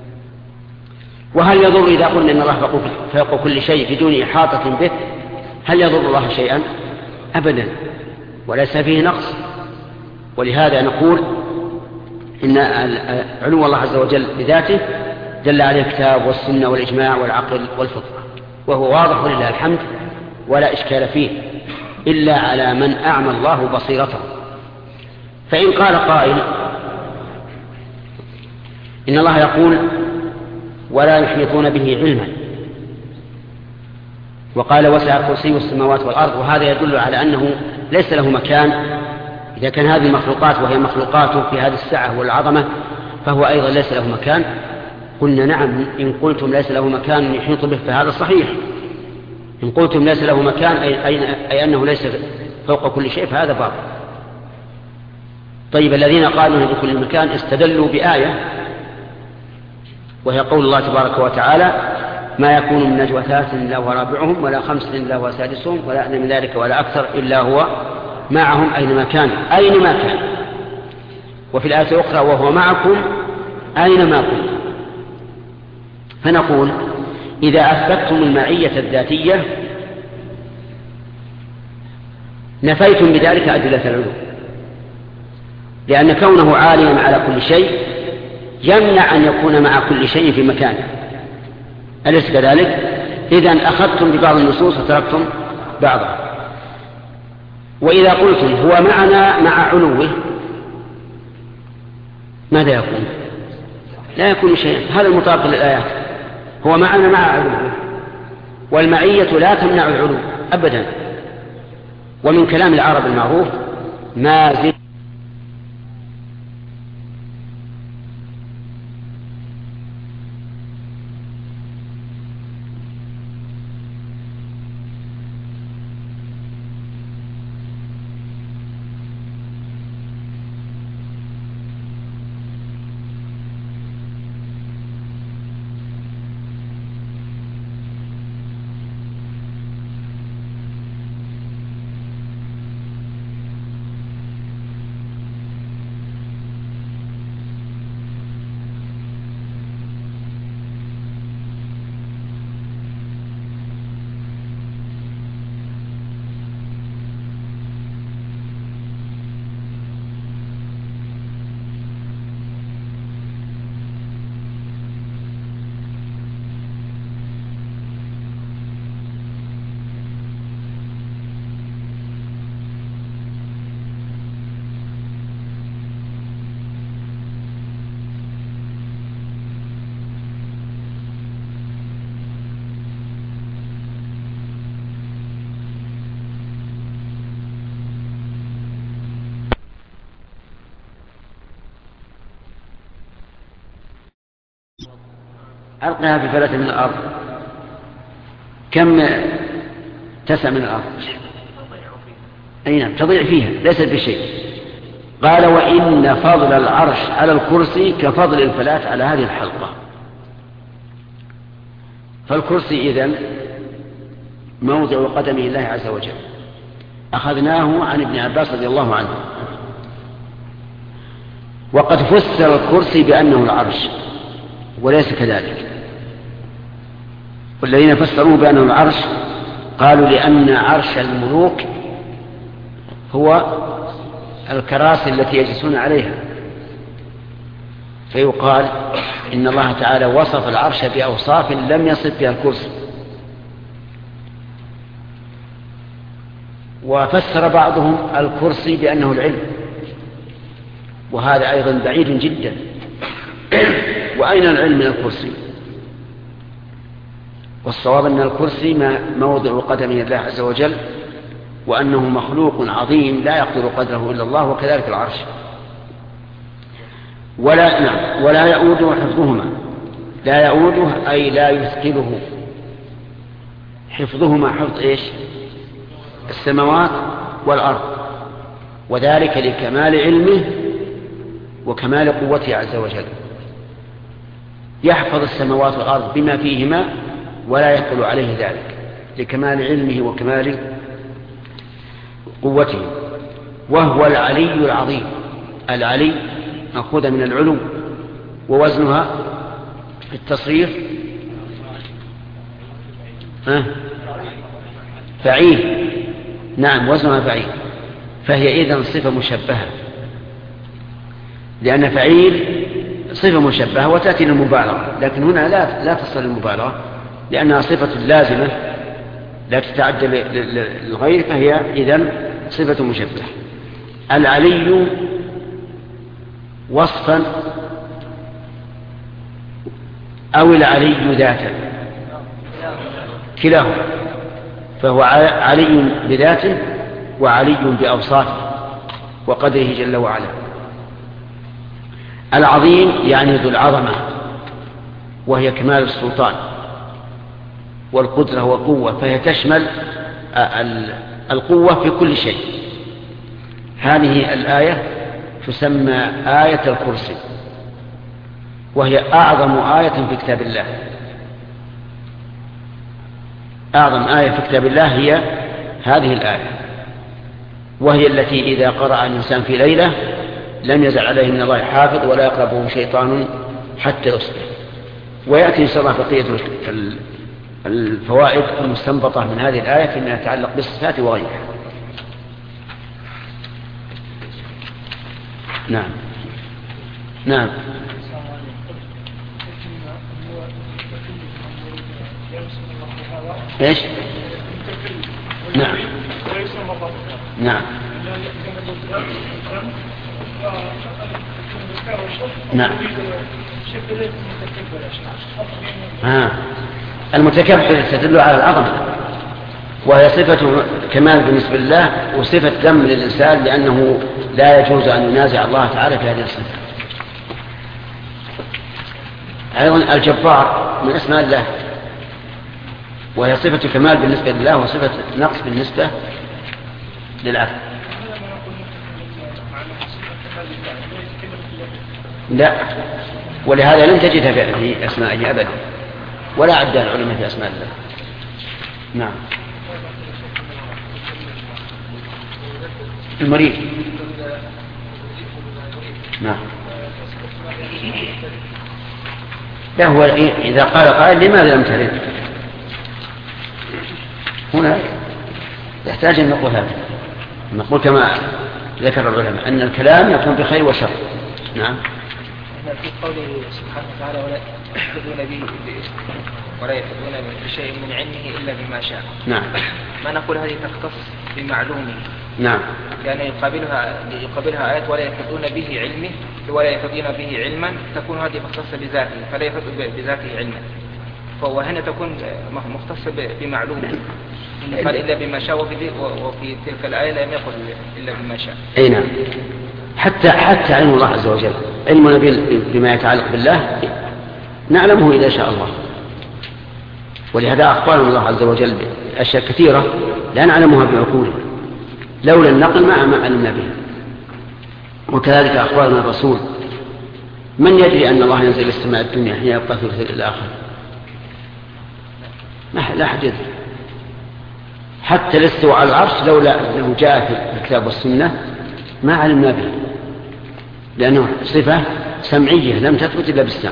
وهل يضر إذا قلنا إن الله فوق كل شيء بدون إحاطة به؟ هل يضر الله شيئا؟ أبدا وليس فيه نقص. ولهذا نقول إن علو الله عز وجل بذاته دل عليه الكتاب والسنة والإجماع والعقل والفطرة وهو واضح ولله الحمد ولا إشكال فيه إلا على من أعمى الله بصيرته. فإن قال قائل إن الله يقول ولا يحيطون به علما وقال وسع كرسي السماوات والأرض، وهذا يدل على أنه ليس له مكان. إذا كان هذه المخلوقات وهي مخلوقاته في هذه السعة والعظمة فهو أيضا ليس له مكان. قلنا نعم، إن قلتم ليس له مكان يحيط به فهذا صحيح. إن قلتم ليس له مكان أي, أي أنه ليس فوق كل شيء فهذا باطل. طيب الذين قالوا بكل مكان استدلوا بآية وهي قول الله تبارك وتعالى ما يكون من نجوى ثلاث إلا هو رابعهم ولا خمس إلا هو سادسهم ولا أدنى من ذلك ولا أكثر إلا هو معهم أينما كان أينما كان. وفي الآية الأخرى وهو معكم أينما كنتم. فنقول إذا أثبتتم المعية الذاتية نفيتم بذلك أدلة العلو، لأن كونه عاليا على كل شيء يمنع أن يكون مع كل شيء في مكانه، أليس كذلك؟ إذن أخذتم ببعض النصوص وتركتم بعضها. وإذا قلتم هو معنا مع علوه ماذا يكون؟ لا يكون شيئا. هذا المطابق للآيات، هو معنا مع علوه، والمعية لا تمنع العلو أبدا. ومن كلام العرب المعروف ما زل ألقها في فلة من الأرض كم تسع من الأرض؟ أي نعم تضيع فيها ليست بشيء. قال وإن فضل العرش على الكرسي كفضل الفلاة على هذه الحلقة. فالكرسي إذن موضع قدمه الله عز وجل. أخذناه عن ابن عباس رضي الله عنه. وقد فسر الكرسي بأنه العرش وليس كذلك. والذين فسروا بأنه العرش قالوا لأن عرش الملوك هو الكراسي التي يجلسون عليها، فيقال إن الله تعالى وصف العرش بأوصاف لم يصف بها الكرسي. وفسر بعضهم الكرسي بأنه العلم، وهذا أيضا بعيد جدا. وأين العلم من الكرسي؟ والصواب أن الكرسي ما موضع قدمه الله عز وجل، وأنه مخلوق عظيم لا يقدر قدره إلا الله، وكذلك العرش. ولا نعم ولا يؤوده حفظهما. لا يؤوده أي لا يثقله. حفظهما حفظ إيش؟ السماوات والأرض، وذلك لكمال علمه وكمال قوته عز وجل. يحفظ السماوات والأرض بما فيهما ولا يقل عليه ذلك لكمال علمه وكمال قوته. وهو العلي العظيم. العلي مأخوذ من العلو، ووزنها في التصريف ها فعيل. نعم وزنها فعيل، فهي إذن صفة مشبهة، لأن فعيل صفة مشبهة وتأتي للمبالغة، لكن هنا لا لا تصل للمبالغة لأنها صفة لازمة لا تتعدى للغير، فهي إذن صفة مشبهة. العلي وصفا أو العلي ذاتا كلاهما. فهو علي بذاته وعلي بأوصافه وقدره جل وعلا. العظيم يعني ذو العظمة، وهي كمال السلطان والقدرة والقوة، فهي تشمل القوة في كل شيء. هذه الآية تسمى آية الكرسي، وهي أعظم آية في كتاب الله. أعظم آية في كتاب الله هي هذه الآية، وهي التي إذا قرأ الإنسان في ليلة لم يزل عليه من الله حافظ ولا يقربه شيطان حتى يصبح. ويأتي إن شاء الله بقية الفوائد المستنبطة من هذه الآية فيما يتعلق بالصفات وغيرها. نعم نعم ايش؟ نعم نعم نعم آه. المتكبر تدل على العظمة، وهي صفة كمال بالنسبة لله وصفة ذم للإنسان، لأنه لا يجوز أن ينازع الله تعالى في هذه الصفة. أيضا الجبار من أسماء الله، وهي صفة كمال بالنسبة لله وصفة نقص بالنسبة للعبد. لا، ولهذا لم تجدها في أسمائه أبدا، ولا عدها العلماء في أسماء الله. نعم. المريض. نعم. لا، هو إذا قال قائل لماذا لم ترد؟ هنا يحتاج أن نقول هذا، نقول كما ذكر العلماء أن الكلام يكون بخير وشر. نعم. في قوله سبحانه وتعالى ولا يحدثون به ولا يحدثون بشيء من علمه إلا بما شاء. نعم. ما نقول هذه تختص بمعلومه. نعم. لأن يقابلها يقابلها آيات ولا يحدثون به علمه ولا يحدثون به علما، تكون هذه مختصة بذاته فلا يحدث بذاته علما، فهو هنا تكون مختصة بمعلومه. قال إلا بما شاء، وفي تلك الآية لم يقل إلا بما شاء. أي نعم. حتى حتى علم الله عز وجل، علمنا بما يتعلق بالله نعلمه إذا شاء الله، ولهذا أخبرنا الله عز وجل بأشياء كثيرة لا نعلمها بعقولنا، لولا النقل ما ما علمنا بها. وكذلك أخبرنا الرسول، من يدري أن الله ينزل السماء الدنيا حين يبقى في الآخر؟ لا أحد يدري. حتى الاستواء على العرش لولا أنه جاء في الكتاب والسنة ما علمنا به، لأنه صفة سمعية لم تثبت إلا بالسمع.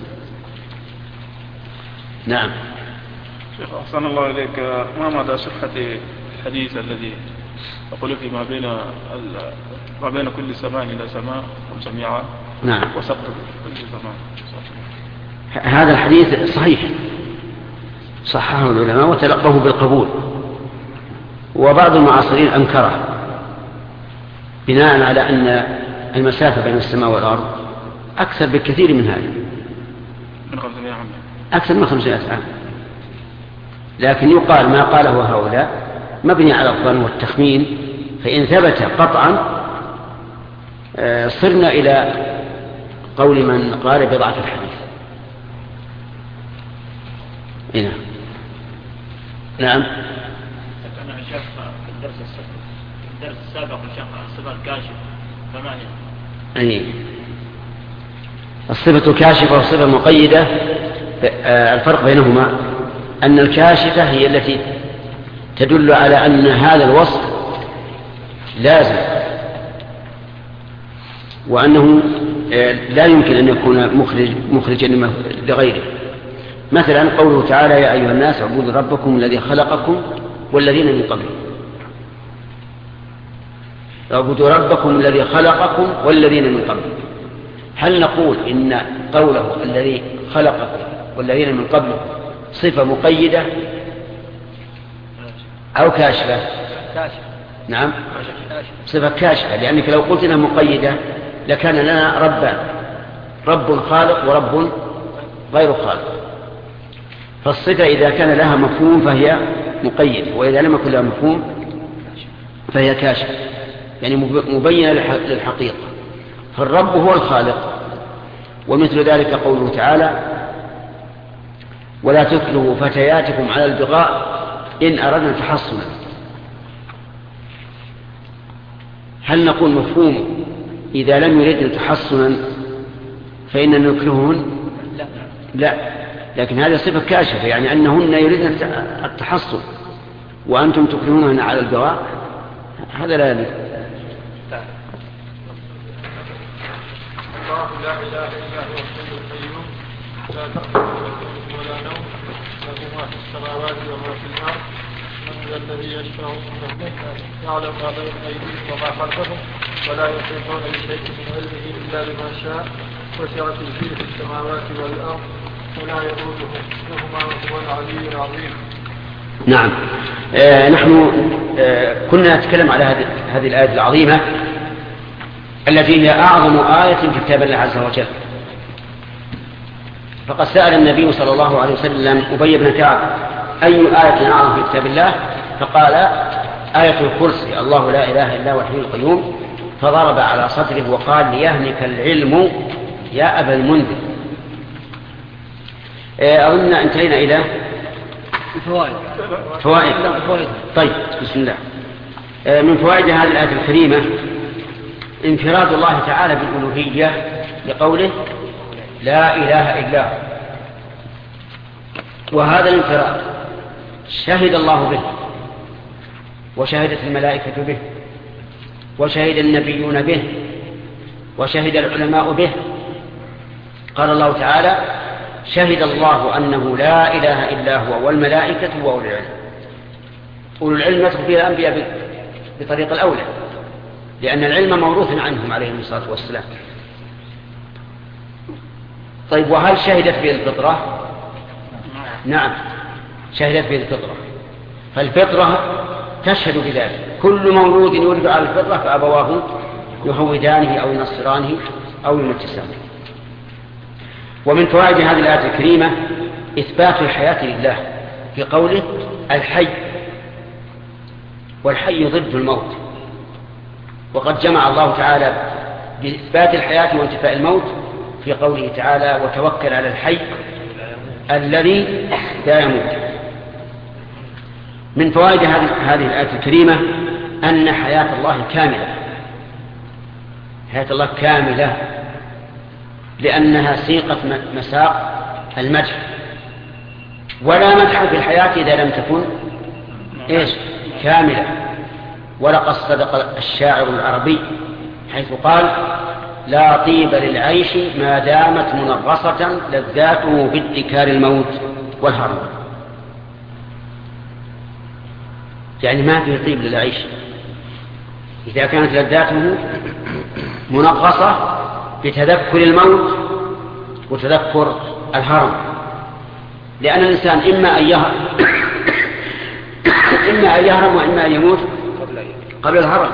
نعم. شيخ أحسن الله إليك، ما مدى صحة الحديث الذي يقول في ما بين ما بين كل سماء إلى سماء خمسمائة نعم وسقط كل سماء؟ هذا الحديث صحيح، صححه العلماء وتلقوه بالقبول، وبعض المعاصرين أنكره بناء على أن المسافة بين السماء والأرض أكثر بكثير من هذا، من خمسمائة عام، أكثر من خمسمائة عام. لكن يقال ما قاله هؤلاء مبني على الظن والتخمين، فإن ثبت قطعا صرنا إلى قول من قال بضعف الحديث. هنا. نعم. أنا شاف في الدرس السابق الدرس السابق شاف الصفة الكاشفة ثمانية. أي الصفة الكاشفة والصفة المقيدة، الفرق بينهما أن الكاشفة هي التي تدل على أن هذا الوصف لازم، وأنه لا يمكن أن يكون مخرج مخرجا لغيره. مثلا قوله تعالى يا أيها الناس اعبدوا ربكم الذي خلقكم والذين من قبلكم. اعبدوا ربكم الذي خلقكم والذين من قبلكم. هل نقول إن قوله الذي خلقكم والذين من قبلكم صفة مقيدة أو كاشفة؟ نعم، صفة كاشفة، لأنك لو قلت إنها مقيدة لكان لنا ربان، رب خالق ورب غير خالق. فالصفة إذا كان لها مفهوم فهي مقيدة، وإذا لم يكن لها مفهوم فهي كاشفة، يعني مبينة للحقيقة. فالرب هو الخالق. ومثل ذلك قوله تعالى: ولا تكرهوا فتياتكم على البغاء إن أردنا تحصنا. هل نقول مفهوم إذا لم يردن تحصنا فإننا نكرههن؟ لا. لا، لكن هذه صفة كاشفة، يعني أنهن يريدن التحصن وأنتم تكرهونهن على البغاء، هذا لا يليق. الله لا إله إلا هو الحي القيوم لا تأخذه سنة ولا نوم له ما في السماوات وما في الأرض من ذا الذي يشفع عنده يعلم ما بين أيديهم وما خلفهم ولا يحيطون بشيء من علمه إلا بما شاء وسع كرسيه في السماوات والأرض ولا يؤوده حفظهما وهو العلي العظيم. نعم. آه نحن آه كنا نتكلم على هذه هذه الآية العظيمة التي هي أعظم آية في كتاب الله عز وجل. فقد سأل النبي صلى الله عليه وسلم أبي بن كعب: أي آية أعظم في كتاب الله؟ فقال: آية الكرسي، الله لا إله إلا هو الحي القيوم. فضرب على صدره وقال: ليهنك العلم يا أبا المنذر. أظن انتهينا إلى فوائد. فوائد. طيب، بسم الله. من فوائد هذه الآية الكريمة انفراد الله تعالى بالألوهية لقوله: لا إله إلا هو. وهذا الانفراد شهد الله به، وشهدت الملائكة به، وشهد النبيون به، وشهد العلماء به. قال الله تعالى: شهد الله أنه لا إله إلا هو والملائكة وأولو العلم. أولو العلم يدخل فيها الأنبياء بطريق الأولى، لأن العلم موروث عنهم عليهم الصلاة والسلام. طيب، وهل شهدت به الفطرة؟ نعم، شهدت به الفطرة. فالفطرة تشهد بذلك. كل مولود يولد على الفطرة فأبواه يهودانه أو ينصرانه أو يمجسانه. ومن فوائد هذه الآية الكريمة إثبات الحياة لله في قوله: الحي، والحي ضد الموت. وقد جمع الله تعالى بإثبات الحياة وانتفاء الموت في قوله تعالى: وتوكل على الحي الذي لا يموت. من فوائد هذه الآية الكريمة أن حياة الله كاملة. حياة الله كاملة لأنها سيقت مساق المدح، ولا مدح في الحياة إذا لم تكن إيش؟ كاملة. ولقد صدق الشاعر العربي حيث قال: لا طيب للعيش ما دامت منغصة لذاته بادكار الموت والهرم. يعني ما فيه طيب للعيش إذا كانت لذاته منغصة بتذكر الموت وتذكر الهرم، لأن الإنسان إما أن يهرم إما أن يهرم وإما أن يموت قبل الهرم.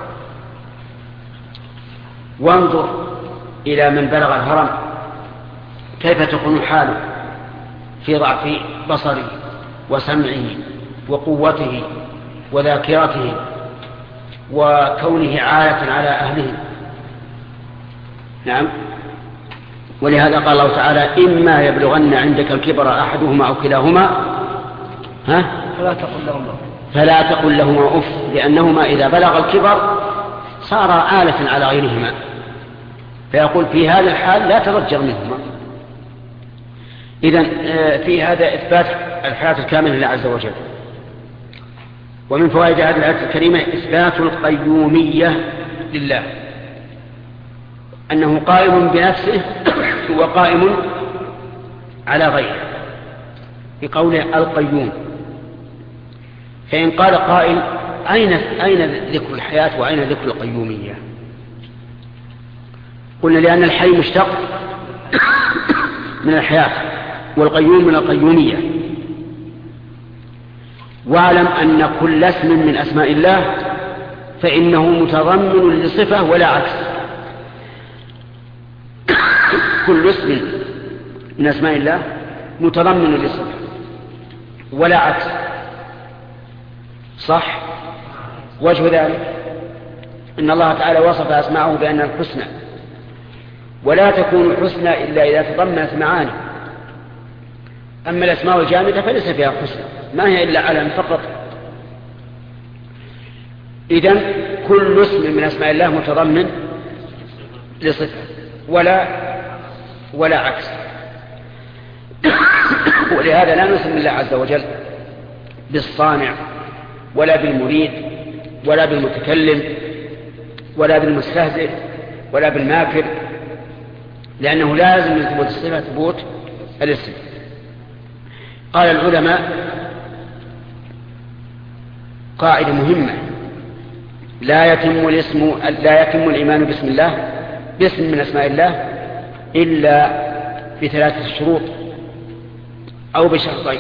وانظر إلى من بلغ الهرم كيف تكون حاله في ضعف بصره وسمعه وقوته وذاكرته وكونه عالة على أهله. نعم. ولهذا قال الله تعالى: إما يبلغن عندك الكبر أحدهما أو كلاهما ها فلا تقل لهما فلا تقل لهما أف، لأنهما إذا بلغ الكبر صار آلة على غيرهما، فيقول في هذا الحال لا تضجر منهما. إذن في هذا إثبات الحياة الكاملة لله عز وجل. ومن فوائد هذه الآية الكريمة إثبات القيومية لله، أنه قائم بنفسه وقائم على غيره، في قوله القيوم. فإن قال قائل: أين أين ذكر الحياة وأين ذكر القيومية؟ قلنا: لأن الحي مشتق من الحياة والقيوم من القيومية. واعلم أن كل اسم من أسماء الله فإنه متضمن لصفة ولا عكس. كل اسم من أسماء الله متضمن لصفة، ولا عكس، صح؟ وجه ذلك إن الله تعالى وصف أسماءه بأن الحسنى، ولا تكون الحسنى إلا إذا تضمنت معاني. أما الأسماء الجامدة فليس فيها حسنى، ما هي إلا علم فقط. إذن كل اسم من أسماء الله متضمن لصفة ولا ولا عكس. ولهذا لا نسمي الله عز وجل بالصانع ولا بالمريد ولا بالمتكلم ولا بالمستهزئ ولا بالماكر، لأنه لازم من ثبوت الصفة ثبوت الاسم. قال العلماء قاعدة مهمة: لا يتم الاسم لا يتم الإيمان باسم الله باسم من أسماء الله إلا بثلاثة شروط أو بشرطين.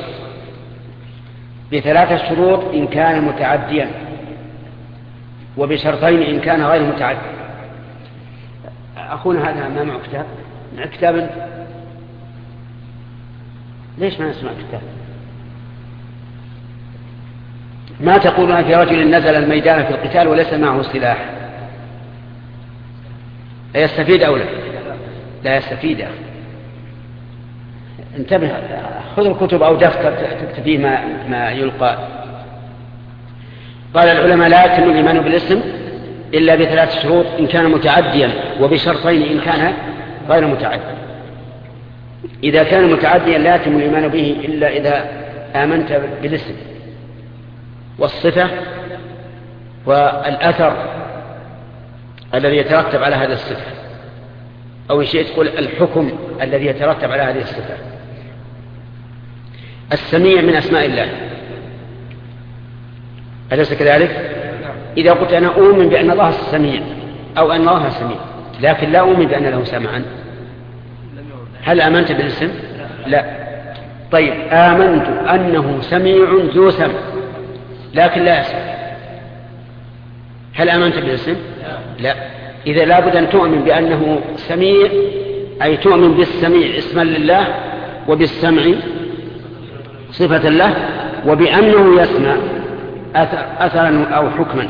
بثلاثة شروط إن كان متعديا، وبشرطين إن كان غير متعدي. أخونا هذا ما معه كتاب؟ معه كتاب؟ ليش ما نسمع كتاب؟ ما تقولون في رجل نزل الميدان في القتال وليس معه سلاح، لا يستفيد أو لا؟ لا يستفيد. انتبه، خذ الكتب أو دفتر تكتب فيه ما, ما يلقى. قال العلماء لا يتم الإيمان بالاسم إلا بثلاث شروط إن كان متعديا، وبشرطين إن كان غير متعدي. إذا كان متعديا لا يتم الإيمان به إلا إذا آمنت بالاسم والصفة والأثر الذي يترتب على هذا الصفة، أو شيء تقول الحكم الذي يترتب على هذه الصفة. السميع من أسماء الله، أليس كذلك؟ إذا قلت أنا أؤمن بأن الله سميع أو أن الله سميع لكن لا أؤمن بأن له سمعا، هل آمنت بالاسم؟ لا. طيب، آمنت أنه سميع ذو سمع لكن لا يسمع، هل آمنت بالاسم؟ لا. إذا لابد أن تؤمن بأنه سميع، أي تؤمن بالسميع اسما لله، وبالسمع صفة له، وبأنه يسمع أثرا أو حكما.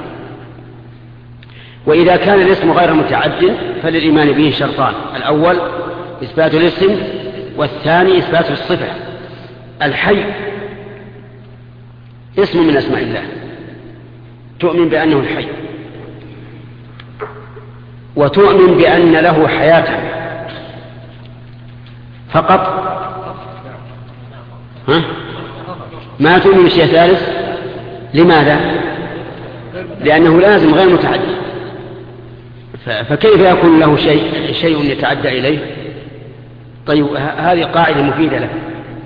وإذا كان الاسم غير متعد فللإيمان به شرطان: الأول إثبات الاسم، والثاني إثبات الصفة. الحي اسم من أسماء الله، تؤمن بأنه الحي، وتؤمن بأن له حياة فقط. ها؟ ما تؤمن بشيء ثالث. لماذا؟ لأنه لازم غير متعدي، فكيف يكون له شيء شيء يتعدى إليه؟ طيب، هذه قاعدة مفيدة لك.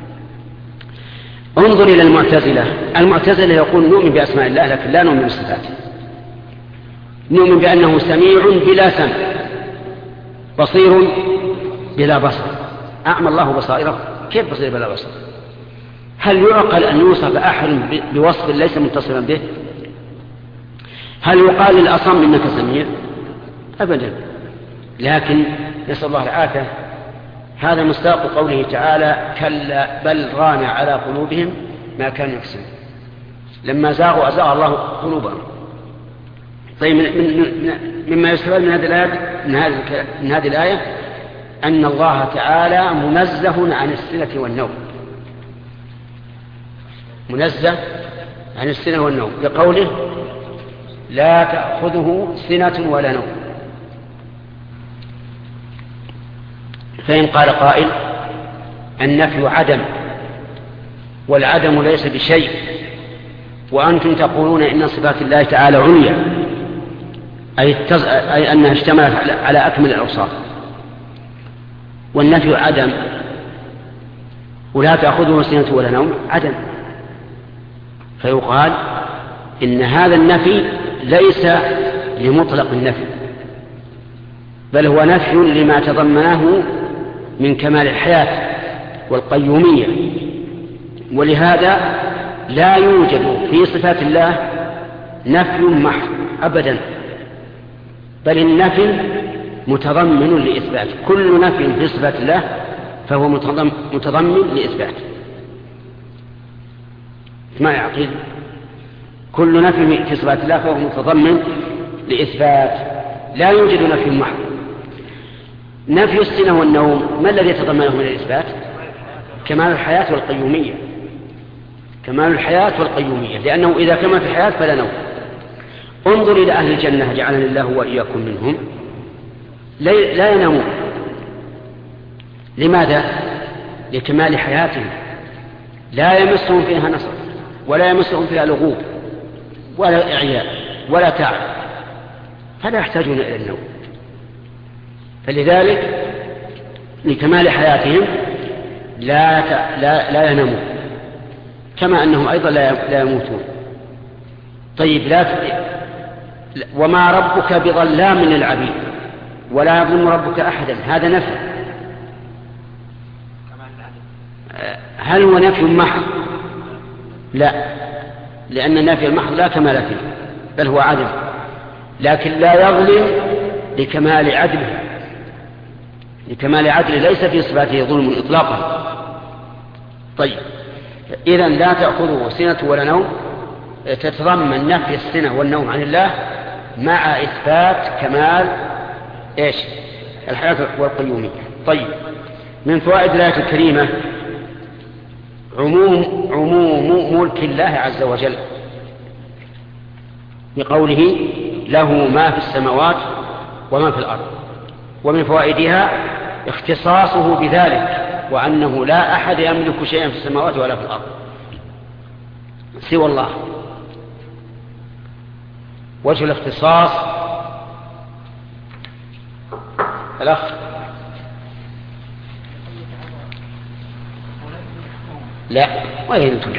انظر إلى المعتزلة. المعتزلة يقول نؤمن بأسماء الله لكن لا نؤمن بصفاته. نؤمن بأنه سميع بلا سمع، بصير بلا بصر. أعمى الله بصائره، كيف بصير بلا بصر؟ هل يعقل أن يوصف أحد بوصف ليس متصلا به؟ هل يقال للأصم إنك سميع؟ أبدا. لكن نسأل الله العافية، هذا مصداق قوله تعالى: كلا بل ران على قلوبهم ما كانوا يكسبون. لما زاغوا أزاغ الله قلوبهم. طيب، من من مما يستفاد من هذه الآية من هذه من هذه الآية أن الله تعالى منزه عن السنة والنوم، منزه عن السنة والنوم بقوله: لا تأخذه سنة ولا نوم. فإن قال قائل: النفي عدم، والعدم ليس بشيء، وأنتم تقولون إن صفات الله تعالى عليا، أي, التز... أي أنها اشتملت على أكمل الأوصاف، والنفي عدم، ولا تأخذه سنة ولا نوم عدم. فيقال إن هذا النفي ليس لمطلق النفي، بل هو نفي لما تضمنه من كمال الحياة والقيومية. ولهذا لا يوجد في صفات الله نفي محض أبدا، بل النفي متضمن لإثبات. كل نفي في صفات الله فهو متضمن لإثبات. ما يعقل. كل نفي في صفات الله فهو متضمن لإثبات، لا يوجد نفي محض. نفي السنة والنوم ما الذي يتضمنه من الإثبات؟ كمال الحياة والقيومية، كمال الحياة والقيومية، لأنه إذا كمل في الحياة فلا نوم. انظر إلى أهل الجنة جعلني الله وإياكم منهم، لا ينامون. لماذا؟ لكمال حياتهم، لا يمسهم فيها نصر ولا يمسهم فيها لغوب ولا إعياء ولا تعب، فلا يحتاجون إلى النوم. فلذلك لكمال حياتهم لا لا لا ينامون، كما أنهم أيضا لا يموتون. طيب، لا وما ربك بظلام للعبيد ولا يظلم ربك أحدا، هذا نفي. هل هو نفي محض؟ لا، لأن النفي المحض لا كمال فيه، بل هو عدل، لكن لا يظلم لكمال عدله، لكمال عدله ليس في صفاته ظلم إطلاقا. طيب، إذن لا تأخذه سنة ولا نوم، تتضمن نفي السنة والنوم عن الله مع إثبات كمال إيش؟ الحياة والقيومية. طيب، من فوائد الآية الكريمة عموم عموم ملك الله عز وجل بقوله له ما في السماوات وما في الأرض. ومن فوائدها اختصاصه بذلك، وأنه لا أحد يملك شيئا في السماوات ولا في الأرض سوى الله. وجه الاختصاص الأخ لا وين انتم؟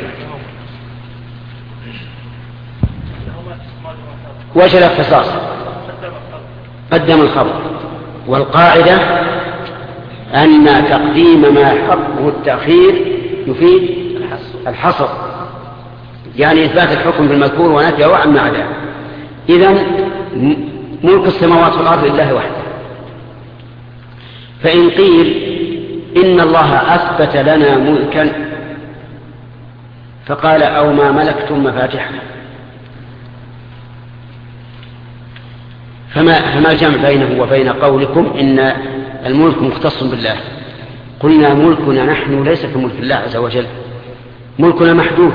وجه الاختصاص قدم الخبر، والقاعدة أن تقديم ما حقه التأخير يفيد الحصر، يعني إثبات الحكم بالمذكور ونفيه عما عداه. إذن ملك السماوات والأرض لله وحده. فإن قيل إن الله أثبت لنا ملكا فقال أو ما ملكتم مفاتحه، فما, فما الجمع بينه وبين قولكم إن الملك مختص بالله؟ قلنا ملكنا نحن ليس كملك الله عز وجل، ملكنا محدود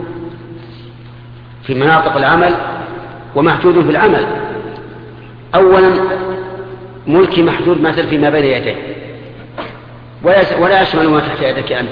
في مناطق العمل ومحدود في العمل. أولا ملكي محدود مثل فيما بين يديه، ولا يشمل ما تحت يدك أنت،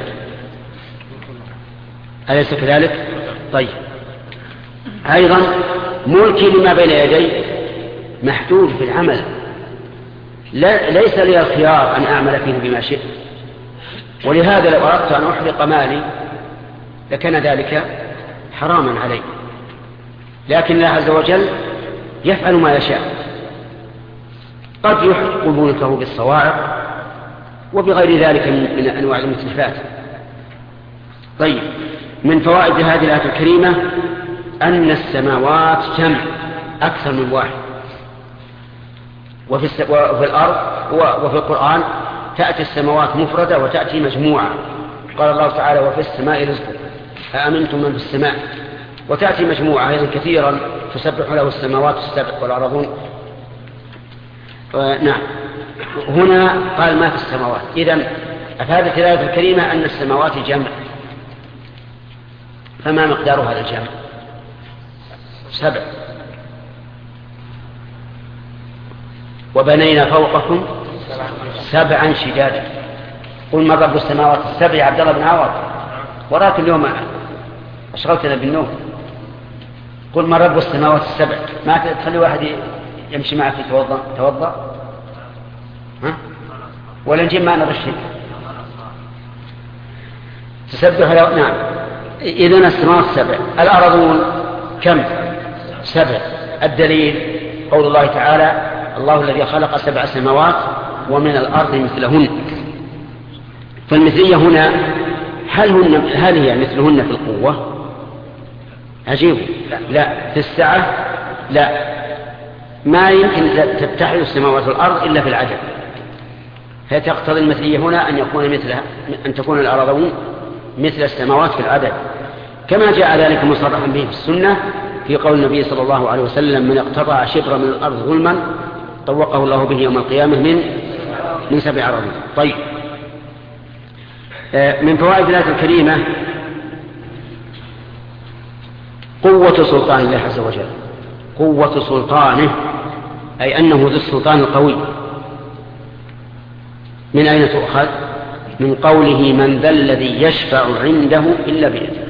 أليس كذلك؟ طيب، أيضا ملكي لما بين يدي محدود في العمل، لا ليس لي الخيار أن أعمل فيه بما شئت، ولهذا لو أردت أن أحرق مالي لكان ذلك حراما علي. لكن الله عز وجل يفعل ما يشاء، قد يحرق ملكه بالصواعق وبغير ذلك من أنواع المتلفات. طيب، من فوائد هذه الآية الكريمة أن السماوات جمع أكثر من واحد، وفي, الس... وفي الأرض وفي القرآن تأتي السماوات مفردة وتأتي مجموعة. قال الله تعالى وفي السماء رزقكم أأمنتم من في السماء، وتأتي مجموعة أيضا كثيرا تسبح له السماوات السبع والأرضون. آه نعم، هنا قال ما في السماوات. إذن أفادت الآية الكريمة أن السماوات جمع، فما مقدار هذا الجمع؟ سبع. وبنينا فوقكم سبعا شدادا. قل ما رب السماوات السبع يا عبد الله بن عوض، وراك اليوم أشغلتنا بالنوم. قل ما رب السماوات السبع، ما تخلي واحد يمشي معك يتوضأ توضأ ها؟ ولا نجيب معنا رشيد تسبح له. نعم، إذن السماوات السبع. الأرضون كم؟ سبع. الدليل قول الله تعالى الله الذي خلق سبع سماوات ومن الأرض مثلهن. فالمثلية هنا هل, هن هل هي مثلهن في القوة؟ عجيب. لا. في السعة؟ لا، ما يمكن تتحد السماوات والأرض إلا في العدد. فتقتضي المثلية هنا أن يكون مثلها، أن تكون الأرضون مثل السماوات في العدد. كما جاء ذلك مصرحا به في السنة في قول النبي صلى الله عليه وسلم: من اقتطع شبرا من الأرض ظلما طوقه الله به يوم القيامة من من سبع أراضين. طيب، من فوائد الآية الكريمة قوة سلطان الله عز وجل. قوة سلطانه أي أنه ذو السلطان القوي. من أين تؤخذ؟ من قوله: من ذا الذي يشفع عنده إلا بإذنه.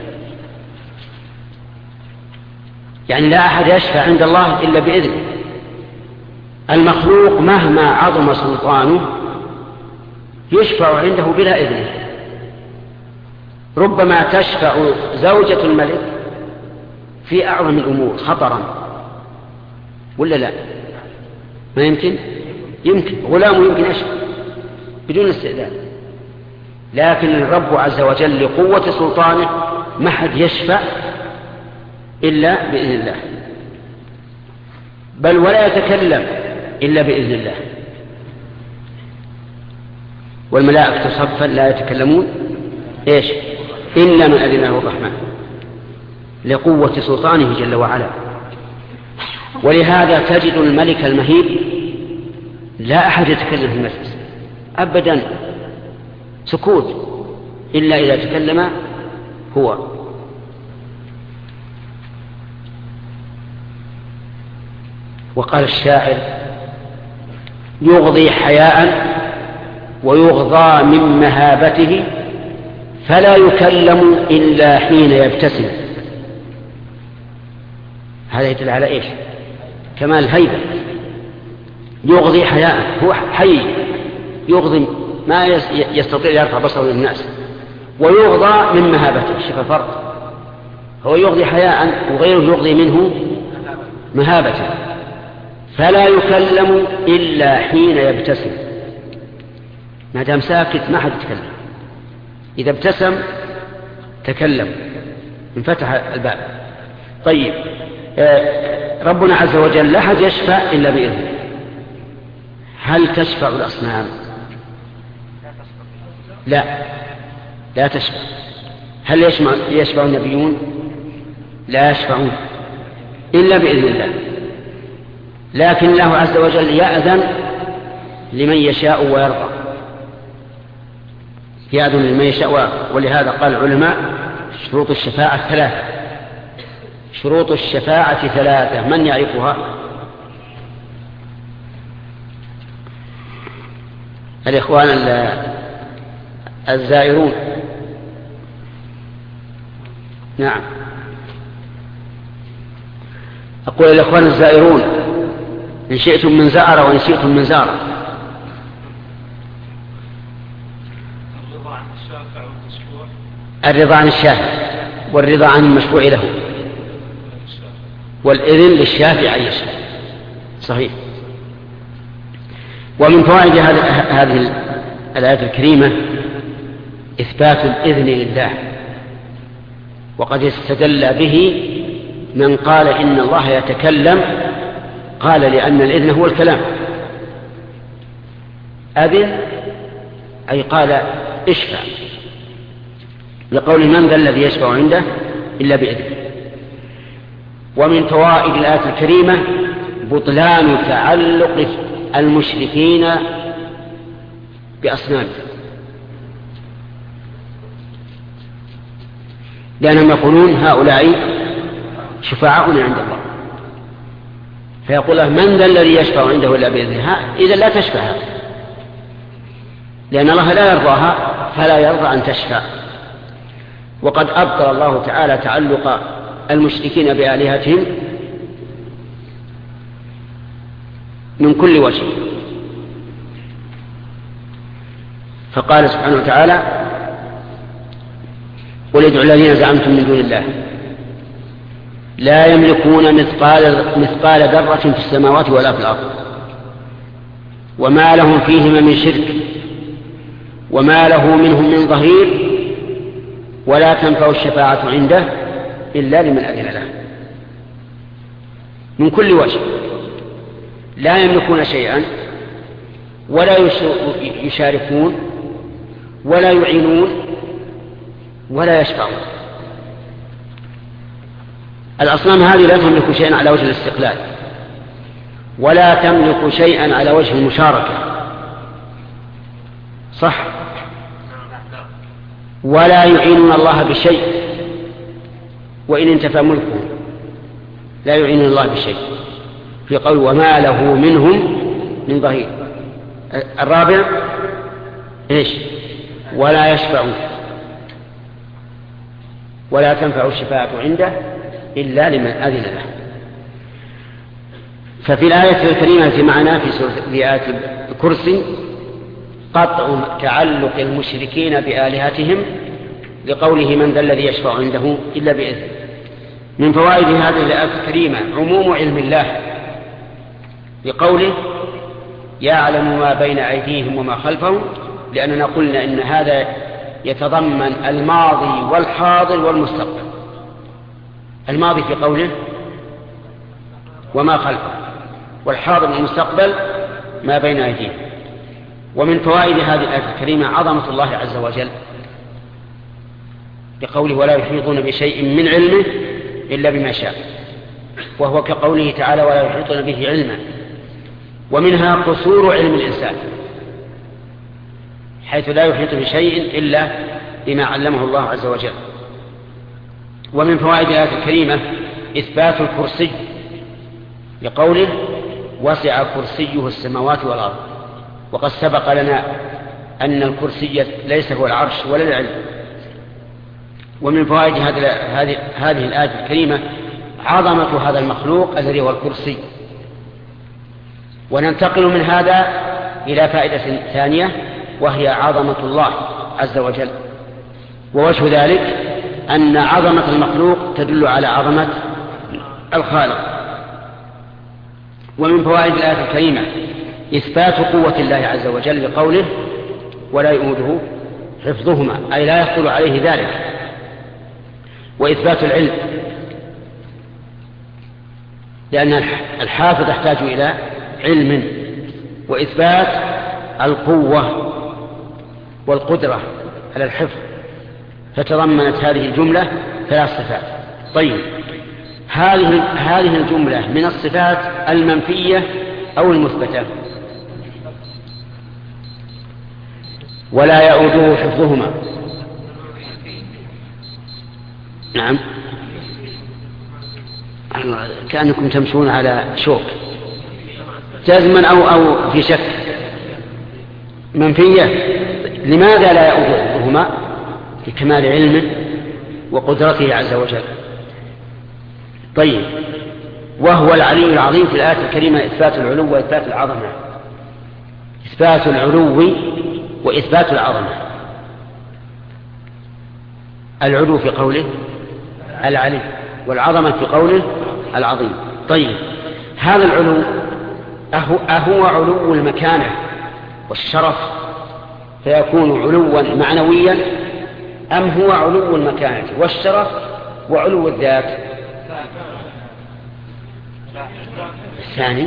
يعني لا أحد يشفع عند الله إلا بإذنه. المخلوق مهما عظم سلطانه يشفع عنده بلا إذنه. ربما تشفع زوجة الملك في أعظم الأمور خطرا، ولا لا؟ ما يمكن؟ يمكن. غلام يمكن يشفع بدون استئذان، لكن الرب عز وجل لقوة سلطانه ما حد يشفع إلا بإذن الله، بل ولا يتكلم إلا بإذن الله. والملائكة صفا لا يتكلمون إيش؟ إلا من أذن له الرحمن، لقوة سلطانه جل وعلا. ولهذا تجد الملك المهيب لا أحد يتكلم في المجلس أبدا، سكوت، إلا إذا تكلم هو. وقال الشاعر: يغضي حياء ويغضى من مهابته فلا يكلم إلا حين يبتسم. هذا يدل على إيش؟ كمال الهيبة. يغضي حياء، هو حي يغضي، ما يستطيع يرفع بصره للناس. ويغضى من مهابته، شوف الفرق، هو يغضي حياء وغيره يغضي منه مهابته. فلا يكلم إلا حين يبتسم، ما دام ساكت ما حد يتكلم، إذا ابتسم تكلم، انفتح الباب. طيب، ربنا عز وجل لا أحد يشفع إلا بإذنه. هل تشفع الأصنام؟ لا، لا تشفع. هل يشفع, يشفع النبيون؟ لا يشفعون إلا بإذن الله، لكن الله عز وجل يأذن لمن يشاء ويرضى، يأذن لمن يشاء. ولهذا قال العلماء: شروط الشفاعة ثلاثة. شروط الشفاعة ثلاثة، من يعرفها؟ الإخوان الزائرون. نعم، أقول الإخوان الزائرون: إن شئتم من زائر وإن شئتم من زار. الرضا عن الشافع والرضا عن المشفوع له، والإذن للشافع أن يشفع. صحيح. ومن فوائد هذه الآية الكريمة إثبات الإذن لله، وقد استدل به من قال إن الله يتكلم، قال لأن الإذن هو الكلام. أذن أي قال اشفع، لقول: من ذا الذي يشفع عنده إلا بإذنه. ومن فوائد الآية الكريمة بطلان تعلق المشركين بأصنام، لأنهم يقولون: هؤلاء شفعاؤنا عند الله، فيقول له: من ذا الذي يشفع عنده إلا بإذنه؟ إذا لا تشفع، لأن الله لا يرضاها فلا يرضى أن تشفع. وقد أبطل الله تعالى تعلق المشركين بآلهتهم من كل وجه، فقال سبحانه وتعالى: قل ادعوا الذين زعمتم من دون الله لا يملكون مثقال مثقال ذرة في السماوات ولا في الأرض وما لهم فيهما من شرك وما له منهم من ظهير ولا تنفع الشفاعة عنده إلا لمن أذن له. من كل وجه لا يملكون شيئا ولا يشاركون ولا يعينون ولا يشفعون. الأصنام هذه لا تملك شيئا على وجه الاستقلال، ولا تملك شيئا على وجه المشاركة، صح؟ ولا يعينون الله بشيء، وإن انتفى ملكه لا يعينون الله بشيء، في قول وما له منهم من ظهير. الرابع إيش؟ ولا يشفعون، ولا تنفع الشفاعة عنده إلا لمن أذن له. ففي الآية الكريمة التي معنا في سورة في آية الكرسي قطع تعلق المشركين بآلهتهم لقوله من ذا الذي يشفع عنده إلا بإذنه. من فوائد هذه الآية الكريمة عموم علم الله لقوله يعلم ما بين أيديهم وما خلفهم، لأننا قلنا إن هذا يتضمن الماضي والحاضر والمستقبل. الماضي في قوله وما خلفه، والحاضر والمستقبل ما بين أيديهم. ومن فوائد هذه الآية الكريمة عظمة الله عز وجل بقوله ولا يحيطون بشيء من علمه إلا بما شاء، وهو كقوله تعالى ولا يحيطون به علما. ومنها قصور علم الإنسان حيث لا يحيط بشيء إلا بما علمه الله عز وجل. ومن فوائد الآية الكريمة إثبات الكرسي لقوله وسع كرسيه السماوات والأرض، وقد سبق لنا أن الكرسي ليس هو العرش ولا العلم. ومن فوائد هذه هذه الآية الكريمة عظمة هذا المخلوق الذي هو الكرسي. وننتقل من هذا إلى فائدة ثانية وهي عظمة الله عز وجل. ووجه ذلك أن عظمة المخلوق تدل على عظمة الخالق. ومن فوائد الآية الكريمة إثبات قوة الله عز وجل لقوله ولا يؤوده حفظهما، أي لا يخطر عليه ذلك. وإثبات العلم، لأن الحافظ يحتاج إلى علم. وإثبات القوة والقدرة على الحفظ، فتضمنت هذه الجملة ثلاث صفات. طيب هذه هذه الجملة من الصفات المنفية أو المثبتة؟ ولا يؤوده حفظهما، نعم كأنكم تمشون على شوك، جزما أو, أو في شك. منفية، لماذا لا يؤوده حفظهما؟ لكمال علمه وقدرته عز وجل. طيب وهو العلي العظيم في الآية الكريمة إثبات العلو وإثبات العظمة. إثبات العلو وإثبات العظمة. العلو في قوله العلي، والعظمة في قوله العظيم. طيب هذا العلو أهو, أهو علو المكانة والشرف فيكون علوا معنويا، أم هو علو المكانة والشرف وعلو الذات؟ الثاني.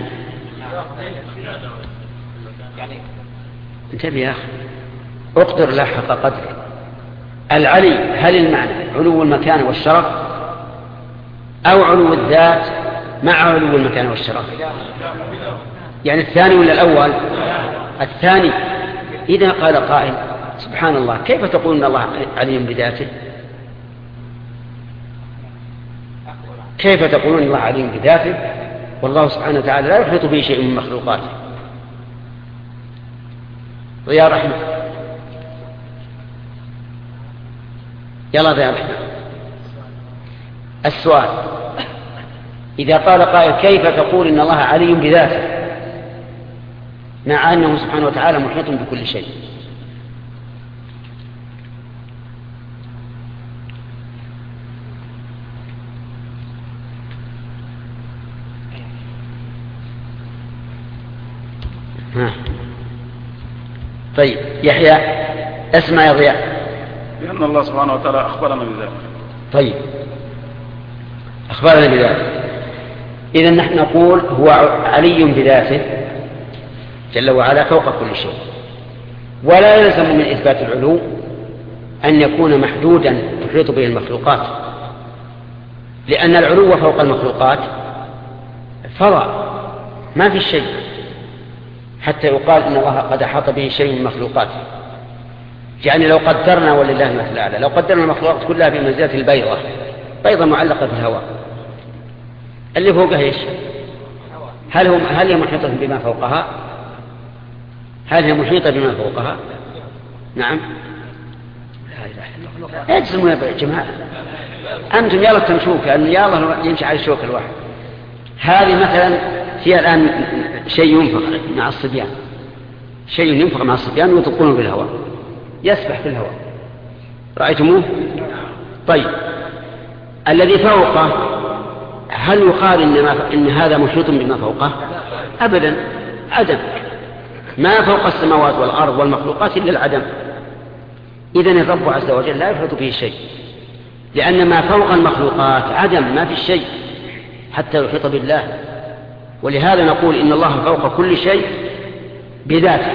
انتبه يا أخي، اقدر لا حق قدر. العلي هل المعنى علو المكانة والشرف أو علو الذات مع علو المكانة والشرف؟ يعني الثاني ولا الأول؟ الثاني. إذا قال قائل سبحان الله كيف تقول أن الله علي بذاته؟ كيف تقولون الله علي بذاته والله سبحانه وتعالى لا يحيط به شيء من مخلوقاته؟ ويا رحمة يلا يا رحمة. السؤال إذا قال قائل كيف تقول إن الله علي بذاته مع أنه سبحانه وتعالى محيط بكل شيء؟ ها. طيب يحيى اسمع يا ضياء. لأن الله سبحانه وتعالى أخبرنا بذلك. طيب أخبرنا بذلك، إذن نحن نقول هو علي بذاته جل وعلا فوق كل شيء، ولا يلزم من إثبات العلو أن يكون محدودا تحيط به المخلوقات، لأن العلو فوق المخلوقات فضاء ما في شيء، حتى يقال إن الله قد أحاط به شيء من مخلوقاته. يعني لو قدرنا ولله المثل الأعلى، لو قدرنا المخلوقات كلها بمنزلة البيضة، بيضة معلقة في الهواء، اللي فوقها ايش؟ هل هم هل هي محيطة بما فوقها؟ هل هي محيطة بما فوقها؟ نعم. لا اله الا الله. اجزموا يا جماعة، انتم يلا تمشوا كأن يا الله يمشي على الشوك الواحد. هذه مثلا فيها الآن شيء ينفخ مع الصبيان، شيء ينفخ مع الصبيان ويطلقونه بالهواء، يسبح في الهواء، رأيتموه؟ طيب الذي فوقه هل يقال إن, ما إن هذا محيط بما فوقه؟ أبدا، عدم. ما فوق السماوات والأرض والمخلوقات إلا العدم. إذن الرب عز وجل لا يحيط به شيء، لأن ما فوق المخلوقات عدم، ما في شيء حتى يحيط بالله. ولهذا نقول إن الله فوق كل شيء بذاته،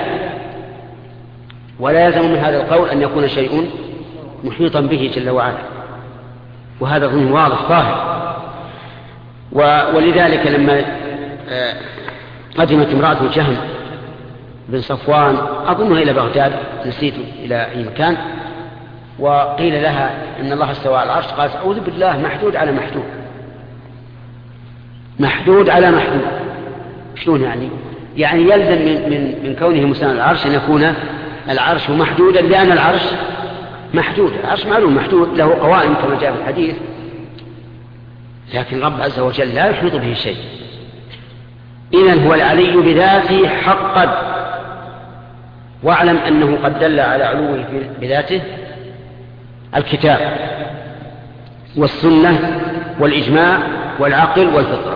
ولا يلزم من هذا القول أن يكون شيء محيطا به جل وعلا، وهذا ظن واضح ظاهر. ولذلك لما قدمت امرأة جهم بن صفوان أظنها إلى بغداد، نسيت إلى أي مكان، وقيل لها إن الله استوى على العرش، قالت أعوذ بالله، محدود على محدود، محدود على محدود. شلون يعني؟ يعني يلزم من, من, من كونه مساوي العرش أن يكون العرش محدودا، لأن العرش محدود، العرش معلوم محدود له قوائم كما جاء في الحديث، لكن رب عز وجل لا يحيط به شيء. إذن هو العلي بذاته حقا، واعلم أنه قد دل على علوه بذاته الكتاب والسنة والإجماع والعقل والفطرة،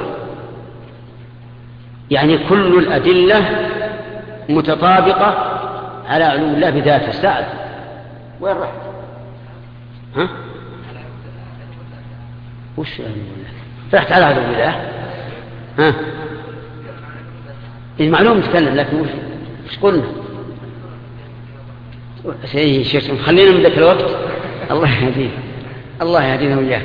يعني كل الأدلة متطابقة على علو الله بذاته. سعد وين رحت؟ ها؟ وش رحت على علو الله؟ ها؟ المعلوم تكلم، لكن وش وش قلنا؟ شيء شيء خلينا من ذاك الوقت. الله يهدينا، الله يهدينا وياه.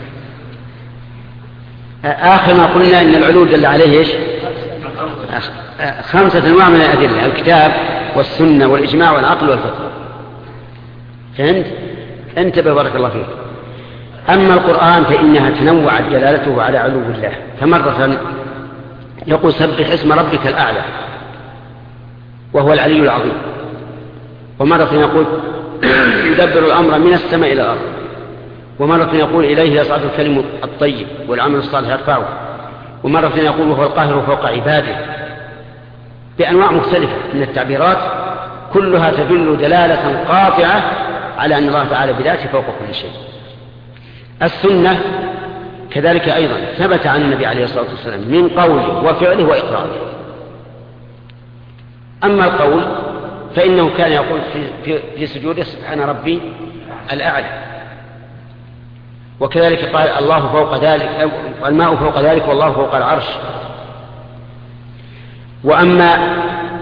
آخر ما قلنا إن العلو دل عليه إيش؟ خمسة أنواع من الأدلة: الكتاب والسنة والإجماع والعقل والفطرة. فهمت؟ انتبه بارك الله فيك. أما القرآن فإنها تنوعت دلالته على علو الله، فمرة يقول سبح اسم ربك الأعلى وهو العلي العظيم، ومرة يقول يدبر الأمر من السماء إلى الأرض، ومرة يقول إليه يصعد الكلم الطيب والعمل الصالح يرفعه، ومرة يقول وهو القاهر فوق عباده، بأنواع مختلفة من التعبيرات كلها تدل دلالة قاطعة على أن الله تعالى بذاته فوق كل شيء. السنة كذلك أيضا ثبت عن النبي عليه الصلاة والسلام من قوله وفعله وإقراره. أما القول فإنه كان يقول في, في, في سجوده سبحان ربي الأعلى، وكذلك قال الله فوق ذلك، الماء فوق ذلك والله فوق العرش. وأما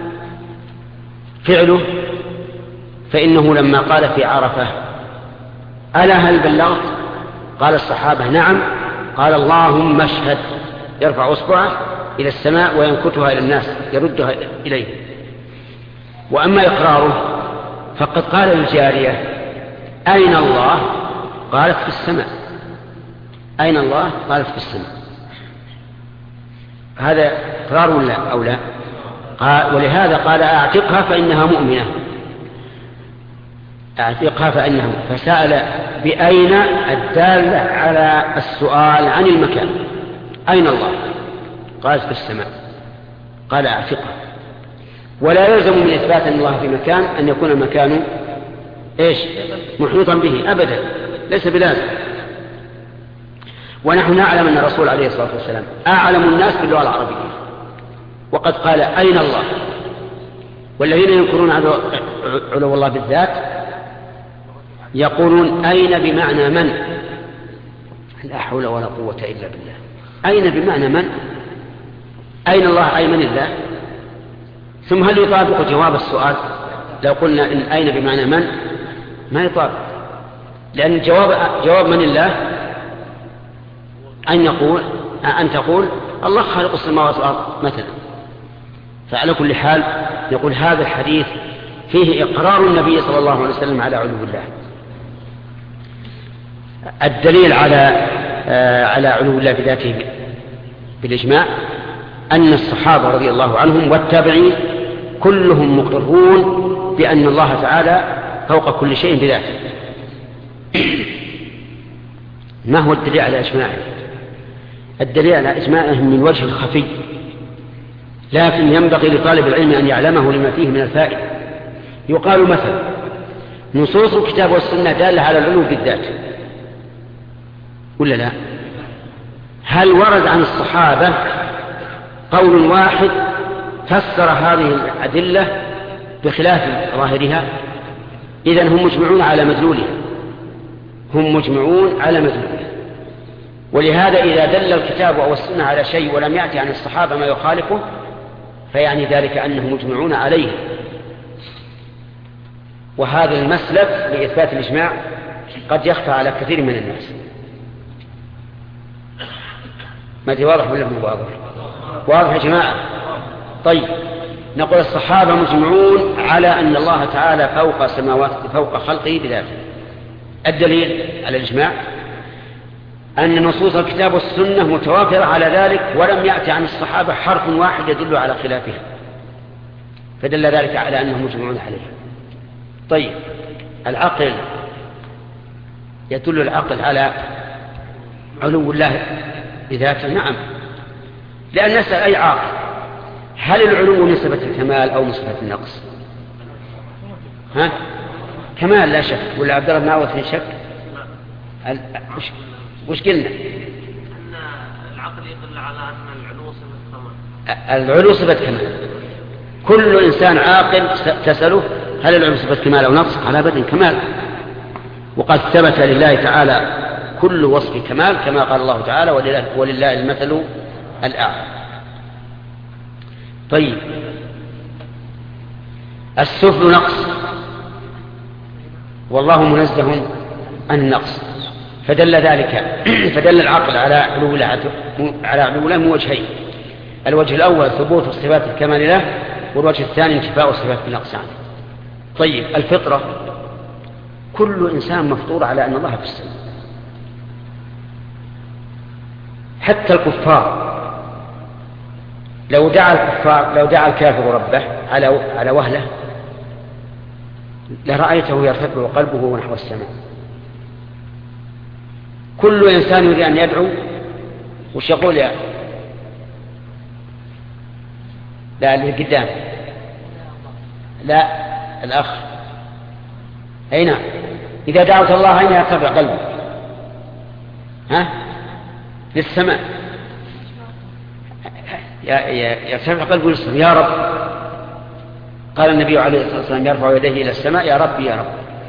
فعله فإنه لما قال في عرفة ألا هل بلغت؟ قال الصحابة نعم. قال اللهم اشهد، يرفع أصبعه إلى السماء وينكتها إلى الناس يردها إليه. وأما إقراره فقد قال للجارية أين الله؟ قالت في السماء. أين الله؟ قالت في السماء. هذا إقرار ولا أو لا؟ قال ولهذا قال أعتقها فإنها مؤمنة، أعتقها فإنها، فسأل بأين الدالة على السؤال عن المكان. أين الله؟ قالت في السماء. قال أعتقها. ولا يلزم من إثبات أن الله في مكان أن يكون المكان إيش؟ محيطا به أبدا، ليس بلازم. ونحن نعلم أن الرسول عليه الصلاة والسلام أعلم الناس باللغة العربية، وقد قال أين الله. والذين ينكرون علو الله بالذات يقولون أين بمعنى من؟ لا حول ولا قوة إلا بالله. أين بمعنى من؟ أين الله أي من الله؟ ثم هل يطابق جواب السؤال لو قلنا إن أين بمعنى من؟ ما يطابق، لأن الجواب جواب من الله أن يقول أن تقول الله خالق السماوات والأرض مثلا. فعلى كل حال يقول هذا الحديث فيه إقرار النبي صلى الله عليه وسلم على علو الله. الدليل على على علو الله بذاته بالإجماع أن الصحابة رضي الله عنهم والتابعين كلهم مقرون بأن الله تعالى فوق كل شيء بذاته. ما هو الدليل على إجماعه؟ الدليل على إجماعه من وجه خفي، لكن ينبغي لطالب العلم أن يعلمه لما فيه من الفائدة. يقال مثلا نصوص الكتاب والسنة دالة على العلو بالذات ولا لا؟ هل ورد عن الصحابة قول واحد فسر هذه الأدلة بخلاف ظاهرها؟ إذن هم مجمعون على مدلولها، هم مجمعون على مدلولها. ولهذا إذا دل الكتاب أو السنة على شيء ولم يأتي عن الصحابة ما يخالفه فيعني ذلك أنهم مجمعون عليه. وهذا المسلك لإثبات الإجماع قد يخفى على كثير من الناس. ما دي واضح ولا مو واضح؟ واضح يا جماعة؟ طيب نقول الصحابة مجمعون على أن الله تعالى فوق سماوات فوق خلقه بذاته. الدليل على الإجماع أن نصوص الكتاب والسنة متوافرة على ذلك ولم يأتي عن الصحابة حرف واحد يدل على خلافها، فدل ذلك على أنهم مجمعون عليه. طيب العقل، يدل العقل على علو الله بذاته؟ نعم، لأن نسأل أي عاقل هل العلو نسبة الكمال أو نسبة النقص؟ ها؟ كمال لا شك. ولا عبد الله بن عوض في شك؟ وش, وش قلنا؟ أن العقل يدل على أن العلو صفة كمال. العلو صفة كمال. كل إنسان عاقل تسأله هل العلو صفة كمال أو نقص؟ على أبدا كمال. وقد ثبت لله تعالى كل وصف كمال كما قال الله تعالى ولله, ولله المثل الأعلى. طيب السفل نقص والله منزه عن النقص، فدل ذلك فدل العقل على علو الله على علو الله من وجهين: الوجه الأول ثبوت الصفات الكمال له، والوجه الثاني انتفاء الصفات بالنقص عنه. طيب الفطرة، كل إنسان مفطور على أن الله في السماء، حتى الكفار. لو دعا الكفار لو دعا الكافر ربه على على وهله لرأيته يرتفع قلبه نحو السماء. كل إنسان يريد أن يدعو وش يقول؟ يا لا اللي قدام، لا الأخ، أي نعم، إذا دعوت الله أين يرتفع قلبه؟ ها؟ للسماء، يرتفع قلبه للسماء يا رب. قال النبي عليه الصلاة والسلام يرفع يديه إلى السماء يا رب يا رب.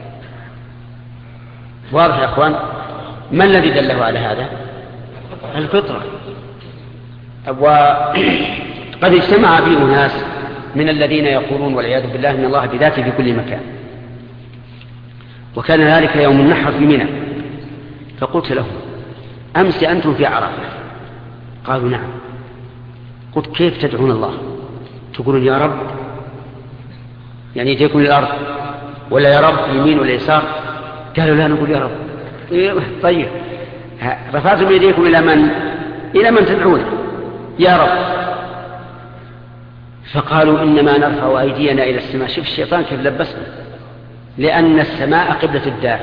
واضح يا أخوان؟ ما الذي دله على هذا؟ الفطرة. وقد اجتمع فيه ناس من الذين يقولون والعياذ بالله ان الله بذاته في كل مكان. وكان ذلك يوم النحر في منى، فقلت لهم أمس أنتم في عرفة؟ قالوا نعم. قلت كيف تدعون الله؟ تقولون يا رب يعني يديكم الأرض، ولا يا رب يمين ولا يسار؟ قالوا لا نقول يا رب. طيب رفعتم يديكم إلى من؟ إلى من تدعون؟ يا رب. فقالوا إنما نرفع أيدينا إلى السماء. شوف الشيطان كيف لبسنا، لأن السماء قبلة الداعي،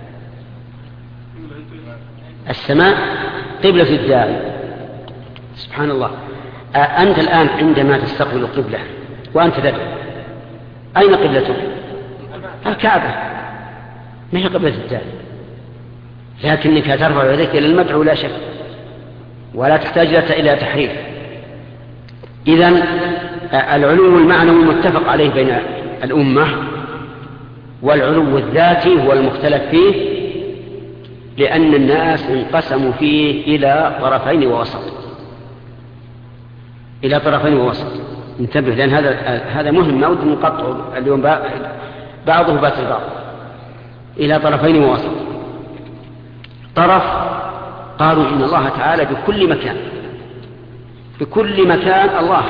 السماء قبلة الداعي. سبحان الله. أنت الآن عندما تستقبل القبلة وأنت تدعو أين قبلتك؟ الكعبة، ما هي قبلة الداعي، لكنك ترفع يديك إلى المدعو لا شك، ولا تحتاج إلى تحريف. إذن العلو المعنوي متفق عليه بين الأمة، والعلو الذاتي هو المختلف فيه، لأن الناس انقسموا فيه إلى طرفين ووسط، إلى طرفين ووسط. انتبه، لأن هذا هذا مهم، ما ود نقطع اليوم بعضه بات البعض. إلى طرفين ووسط. طرف قالوا إن الله تعالى بكل مكان، بكل مكان الله.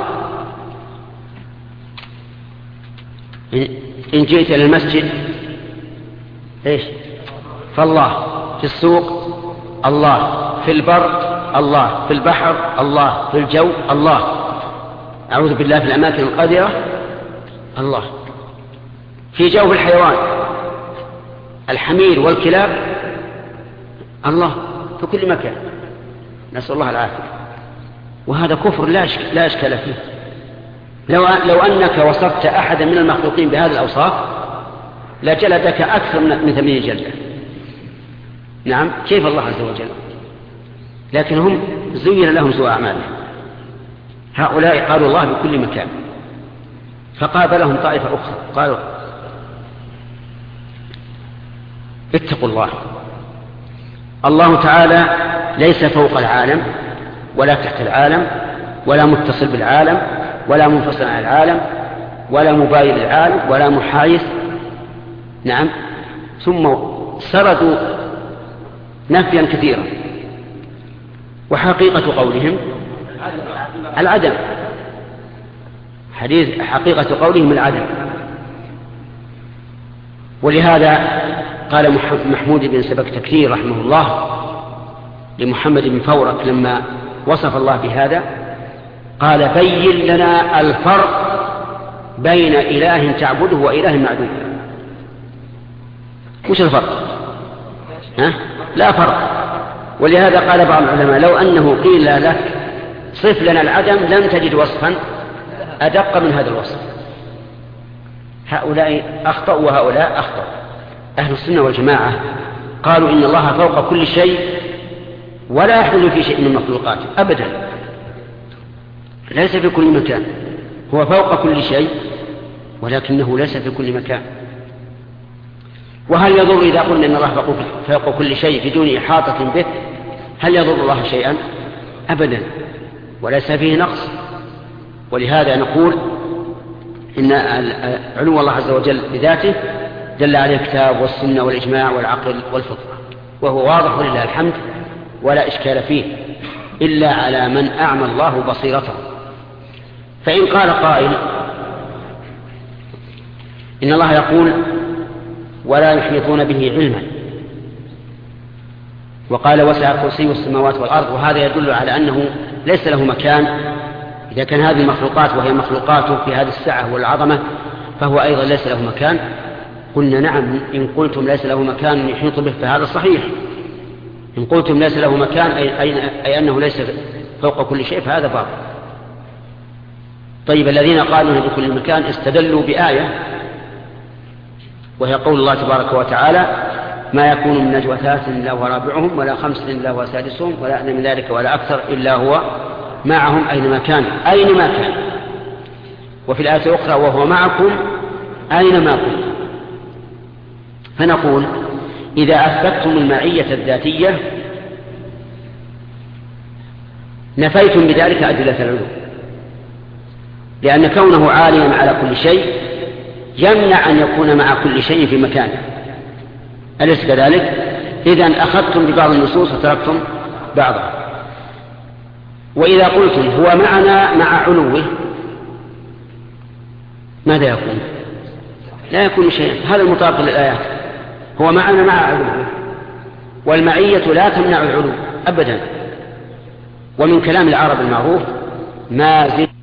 إن جئت إلى المسجد إيش؟ فالله، في السوق الله، في البر الله، في البحر الله، في الجو الله، أعوذ بالله في الأماكن القذرة الله، في جو الحيوان الحمير والكلاب الله، في كل مكان، نسأل الله العافية. وهذا كفر لا إشكال فيه. لو, لو أنك وصفت أحدا من المخلوقين بهذه الأوصاف لجلدك أكثر من ثمانين جلدة. نعم، كيف الله عز وجل؟ لكن هم زين لهم سوء أعمالهم. هؤلاء قالوا الله بكل مكان، فقابلهم طائفة أخرى قالوا اتقوا الله، الله تعالى ليس فوق العالم ولا تحت العالم ولا متصل بالعالم ولا منفصل عن العالم ولا مباين للعالم ولا محايث. نعم، ثم سردوا نفيا كثيرا، وحقيقة قولهم العدم، حديث حقيقة قولهم العدم. ولهذا قال محمود بن سبكتكير رحمه الله لمحمد بن فورك لما وصف الله بهذا، قال بين لنا الفرق بين إله تعبده وإله معدوم. وش الفرق؟ ها؟ لا فرق. ولهذا قال بعض العلماء لو أنه قيل لك صف لنا العدم لم تجد وصفا أدق من هذا الوصف. هؤلاء أخطأوا وهؤلاء أخطأوا. أهل السنة والجماعة قالوا إن الله فوق كل شيء ولا يحل في شيء من مخلوقاته أبدا، ليس في كل مكان، هو فوق كل شيء ولكنه ليس في كل مكان. وهل يضر إذا قلنا إن الله فوق كل شيء بدون إحاطة به؟ هل يضر الله شيئا؟ أبدا، وليس فيه نقص. ولهذا نقول إن علو الله عز وجل بذاته دل عليه الكتاب والسنة والإجماع والعقل والفطرة، وهو واضح ولله الحمد ولا إشكال فيه، إلا على من أعمى الله بصيرته. فإن قال قائل إن الله يقول ولا يحيطون به علما، وقال وسع كرسيه السماوات والأرض، وهذا يدل على أنه ليس له مكان. إذا كان هذه المخلوقات وهي مخلوقاته في هذه السعة والعظمة فهو أيضا ليس له مكان. قلنا نعم، إن قلتم ليس له مكان يحيط به فهذا صحيح. إن قلتم ليس له مكان أي, أي أنه ليس فوق كل شيء فهذا باطل. طيب، الذين قالوا بكل مكان استدلوا بآية وهي قول الله تبارك وتعالى ما يكون من نجوى ثلاث إلا هو رابعهم ولا خمس إلا هو سادسهم ولا أدنى من ذلك ولا أكثر إلا هو معهم أينما كان، أينما كان. وفي الآية الأخرى وهو معكم أينما كنتم. فنقول إذا أثبتتم المعية الذاتية نفيتم بذلك أدلة العلو، لأن كونه عاليا على كل شيء يمنع أن يكون مع كل شيء في مكانه، أليس كذلك؟ إذن أخذتم ببعض النصوص وتركتم بعضها. وإذا قلتم هو معنا مع علوه ماذا يكون؟ لا يكون شيئا. هذا المطابق للآيات، هو معنا مع علوه، والمعية لا تمنع العلو أبدا. ومن كلام العرب المعروف ما زلت